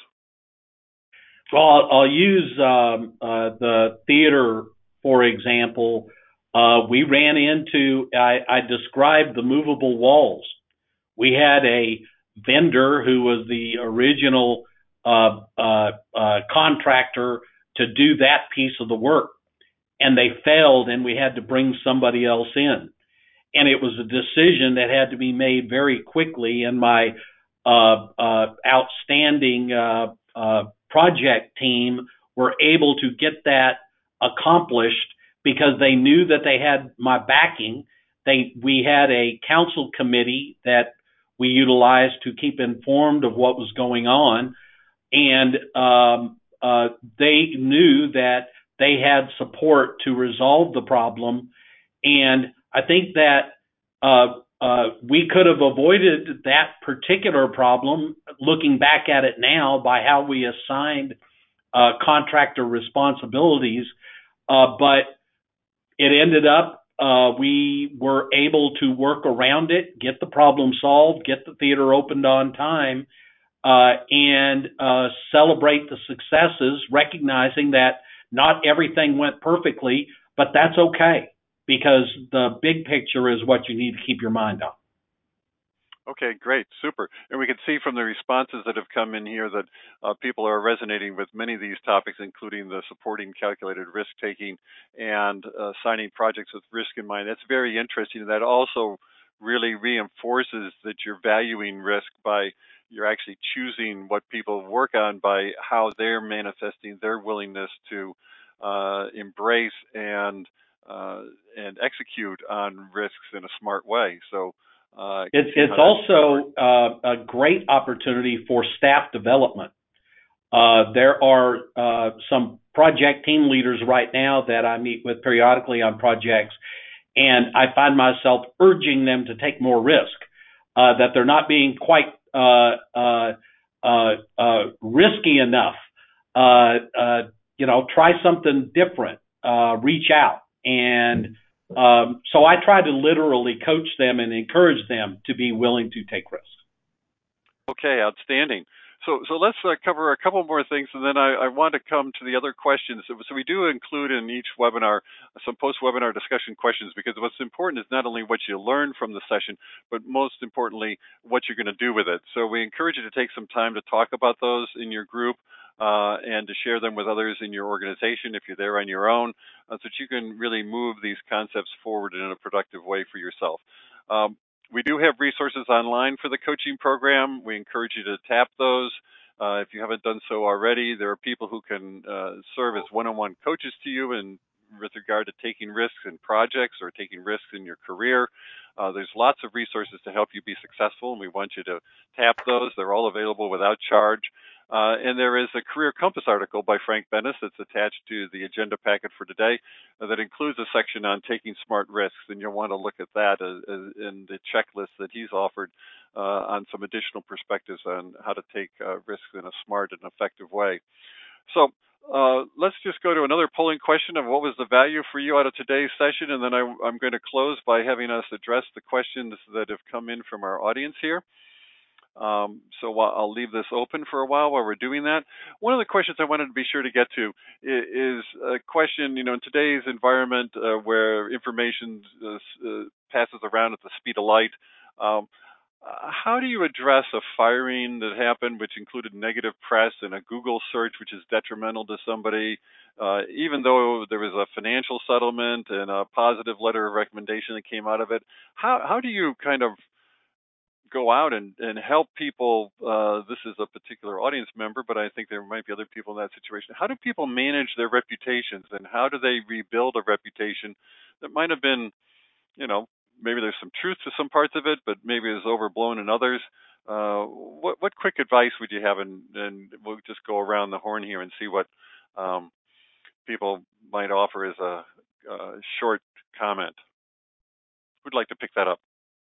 Well, I'll, I'll use um, uh, the theater, for example. Uh, we ran into, I, I described the movable walls. We had a vendor who was the original uh, uh, uh, contractor to do that piece of the work, and they failed, and we had to bring somebody else in. And it was a decision that had to be made very quickly, and my uh, uh, outstanding uh, uh, project team were able to get that accomplished because they knew that they had my backing. They, we had a council committee that we utilized to keep informed of what was going on, and um, uh, they knew that they had support to resolve the problem. And I think that uh, uh, we could have avoided that particular problem, looking back at it now, by how we assigned uh, contractor responsibilities. Uh, but it ended up uh, we were able to work around it, get the problem solved, get the theater opened on time, uh, and uh, celebrate the successes, recognizing that not everything went perfectly, but that's okay, because the big picture is what you need to keep your mind on. Okay, great, super. And we can see from the responses that have come in here that uh, people are resonating with many of these topics, including the supporting calculated risk taking and uh, signing projects with risk in mind. That's very interesting. That also really reinforces that you're valuing risk by you're actually choosing what people work on by how they're manifesting their willingness to uh, embrace and uh, and execute on risks in a smart way. So. Uh, it's it's also uh, a great opportunity for staff development. Uh, there are uh, some project team leaders right now that I meet with periodically on projects, and I find myself urging them to take more risk, uh, that they're not being quite uh, uh, uh, uh, risky enough. Uh, uh, you know, try something different, uh, reach out. And Um, so I try to literally coach them and encourage them to be willing to take risks. Okay, outstanding. So, so let's uh, cover a couple more things, and then I, I want to come to the other questions. So, so we do include in each webinar some post-webinar discussion questions, because what's important is not only what you learn from the session, but most importantly, what you're going to do with it. So we encourage you to take some time to talk about those in your group uh, and to share them with others in your organization if you're there on your own, uh, so that you can really move these concepts forward in a productive way for yourself. Um, We do have resources online for the coaching program. We encourage you to tap those. Uh, if you haven't done so already, there are people who can uh, serve as one-on-one coaches to you in with regard to taking risks in projects or taking risks in your career. Uh, there's lots of resources to help you be successful, and we want you to tap those. They're all available without charge. Uh, and there is a Career Compass article by Frank Bennis that's attached to the agenda packet for today uh, that includes a section on taking smart risks, and you'll want to look at that as, as in the checklist that he's offered uh, on some additional perspectives on how to take uh, risks in a smart and effective way. So uh, let's just go to another polling question of what was the value for you out of today's session, and then I, I'm going to close by having us address the questions that have come in from our audience here. Um, so while I'll leave this open for a while while we're doing that. One of the questions I wanted to be sure to get to is a question, you know, in today's environment uh, where information uh, uh, passes around at the speed of light. Um, uh, how do you address a firing that happened, which included negative press and a Google search, which is detrimental to somebody, uh, even though there was a financial settlement and a positive letter of recommendation that came out of it? How how do you kind of go out and, and help people? Uh, this is a particular audience member, but I think there might be other people in that situation. How do people manage their reputations, and how do they rebuild a reputation that might have been, you know, maybe there's some truth to some parts of it, but maybe it's overblown in others? Uh, what what quick advice would you have? And, and we'll just go around the horn here and see what um, people might offer as a, a short comment. Who'd like to pick that up?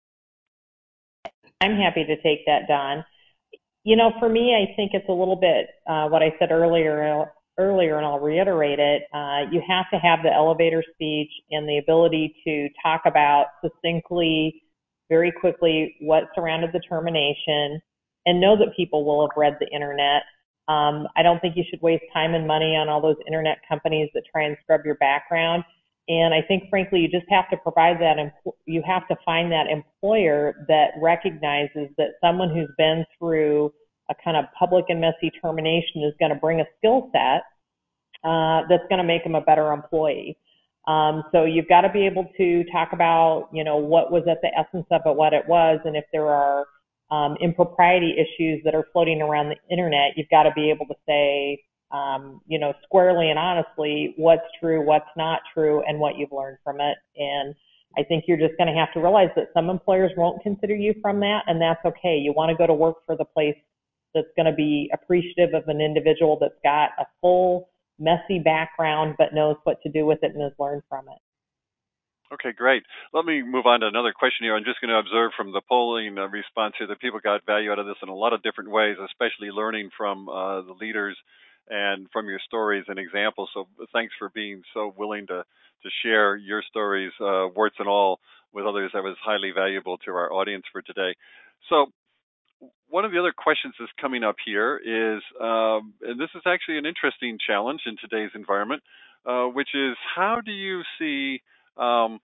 I'm happy to take that, Don. You know, for me, I think it's a little bit uh, what I said earlier, earlier, and I'll reiterate it. Uh, you have to have the elevator speech and the ability to talk about succinctly, very quickly, what surrounded the termination, and know that people will have read the internet. Um, I don't think you should waste time and money on all those internet companies that try and scrub your background. And I think, frankly, you just have to provide that, you have to find that employer that recognizes that someone who's been through a kind of public and messy termination is going to bring a skill set uh, that's going to make them a better employee. Um, so you've got to be able to talk about, you know, what was at the essence of it, what it was, and if there are um, impropriety issues that are floating around the internet, you've got to be able to say, Um, you know, squarely and honestly, what's true, what's not true, and what you've learned from it. And I think you're just going to have to realize that some employers won't consider you from that, and that's okay. You want to go to work for the place that's going to be appreciative of an individual that's got a full, messy background but knows what to do with it and has learned from it. Okay, great. Let me move on to another question here. I'm just going to observe from the polling uh, response here that people got value out of this in a lot of different ways, especially learning from uh, the leaders and from your stories and examples. So thanks for being so willing to, to share your stories, uh, warts and all, with others. That was highly valuable to our audience for today. So one of the other questions that's coming up here is, um, and this is actually an interesting challenge in today's environment, uh, which is how do you see um,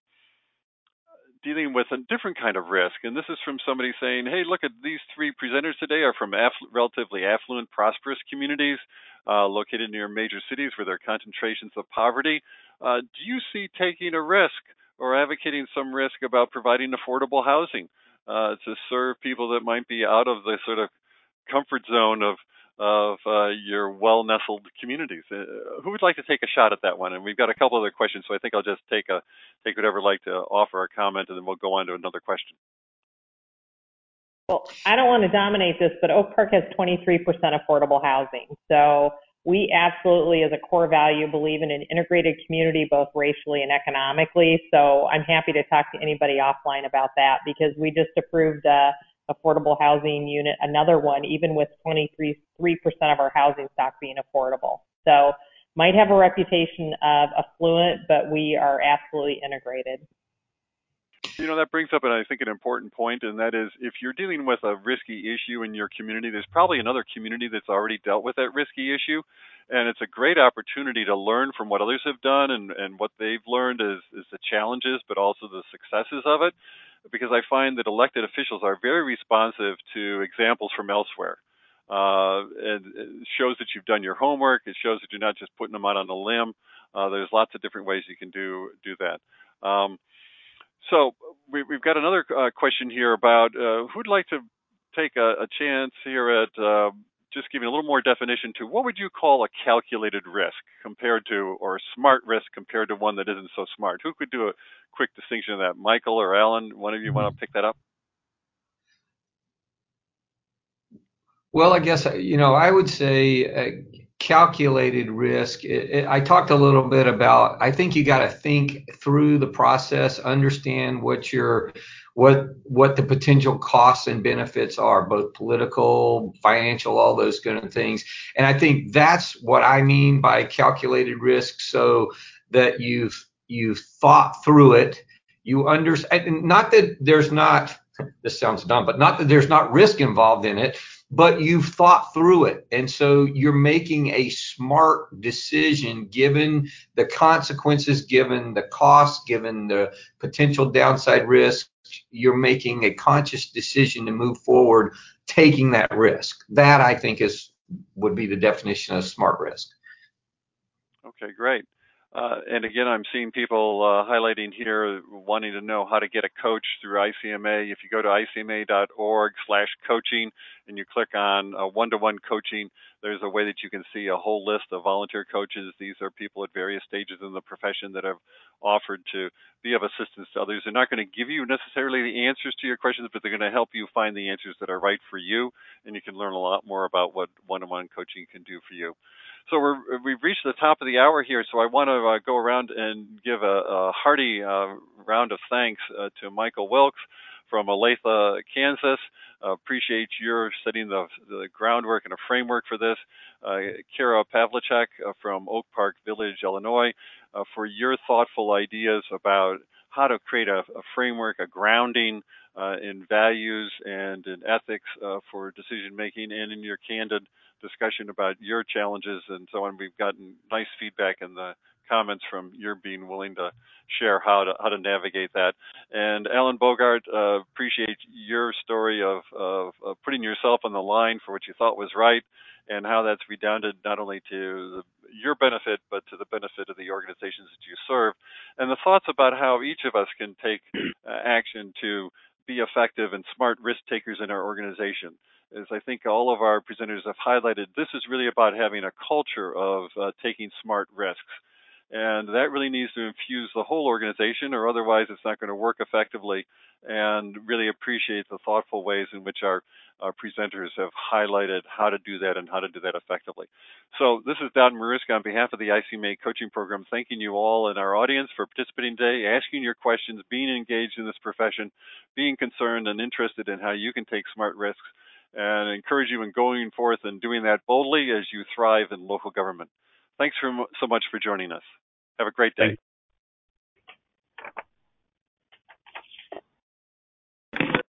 dealing with a different kind of risk? And this is from somebody saying, hey, look, at these three presenters today are from aff- relatively affluent, prosperous communities uh, located near major cities where there are concentrations of poverty. Uh, do you see taking a risk or advocating some risk about providing affordable housing uh, to serve people that might be out of the sort of comfort zone of of uh, your well-nestled communities? Uh, who would like to take a shot at that one? And we've got a couple other questions, so I think I'll just take a take whatever would like to offer a comment, and then we'll go on to another question. Well, I don't want to dominate this, but Oak Park has twenty-three percent affordable housing. So we absolutely, as a core value, believe in an integrated community, both racially and economically. So I'm happy to talk to anybody offline about that, because we just approved a affordable housing unit, another one, even with twenty-three percent of our housing stock being affordable. So might have a reputation of affluent, but we are absolutely integrated. You know, that brings up, and I think, an important point, and that is, if you're dealing with a risky issue in your community, there's probably another community that's already dealt with that risky issue, and it's a great opportunity to learn from what others have done and, and what they've learned is, is the challenges, but also the successes of it, because I find that elected officials are very responsive to examples from elsewhere. Uh, and it shows that you've done your homework. It shows that you're not just putting them out on a limb. Uh, there's lots of different ways you can do do that. Um, So we, we've got another uh, question here about uh, who'd like to take a, a chance here at uh, just giving a little more definition to what would you call a calculated risk compared to, or a smart risk compared to one that isn't so smart? Who could do a quick distinction of that? Michael or Alan, one of you want to pick that up? Well, I guess, you know, I would say uh, calculated risk. It, it, I talked a little bit about, I think you got to think through the process, understand what your, what, what the potential costs and benefits are, both political, financial, all those kind of things. And I think that's what I mean by calculated risk, so that you've, you've thought through it. You understand, not that there's not this sounds dumb, but not that there's not risk involved in it, but you've thought through it. And so you're making a smart decision given the consequences, given the costs, given the potential downside risk. You're making a conscious decision to move forward, taking that risk. That, I think, is would be the definition of smart risk. Okay, great. Uh, and again, I'm seeing people uh, highlighting here wanting to know how to get a coach through I C M A. If you go to I C M A dot org slash coaching and you click on uh, one-to-one coaching, there's a way that you can see a whole list of volunteer coaches. These are people at various stages in the profession that have offered to be of assistance to others. They're not going to give you necessarily the answers to your questions, but they're going to help you find the answers that are right for you, and you can learn a lot more about what one-to-one coaching can do for you. So we're, we've reached the top of the hour here, so I want to uh, go around and give a, a hearty uh, round of thanks uh, to Michael Wilkes from Olathe, Kansas. Uh, appreciate your setting the, the groundwork and a framework for this. Uh, Kara Pavlicek uh, from Oak Park Village, Illinois, uh, for your thoughtful ideas about how to create a, a framework, a grounding uh, in values and in ethics uh, for decision making, and in your candid discussion about your challenges and so on. We've gotten nice feedback in the comments from your being willing to share how to how to navigate that. And Alan Bogart, uh, appreciate your story of, of, of putting yourself on the line for what you thought was right, and how that's redounded not only to the, your benefit, but to the benefit of the organizations that you serve, and the thoughts about how each of us can take uh, action to be effective and smart risk takers in our organization. As I think all of our presenters have highlighted, this is really about having a culture of uh, taking smart risks. And that really needs to infuse the whole organization, or otherwise it's not going to work effectively. And really appreciate the thoughtful ways in which our, our presenters have highlighted how to do that and how to do that effectively. So this is Don Mariska on behalf of the I C M A coaching program, thanking you all in our audience for participating today, asking your questions, being engaged in this profession, being concerned and interested in how you can take smart risks, and encourage you in going forth and doing that boldly as you thrive in local government. Thanks for, so much for joining us. Have a great day.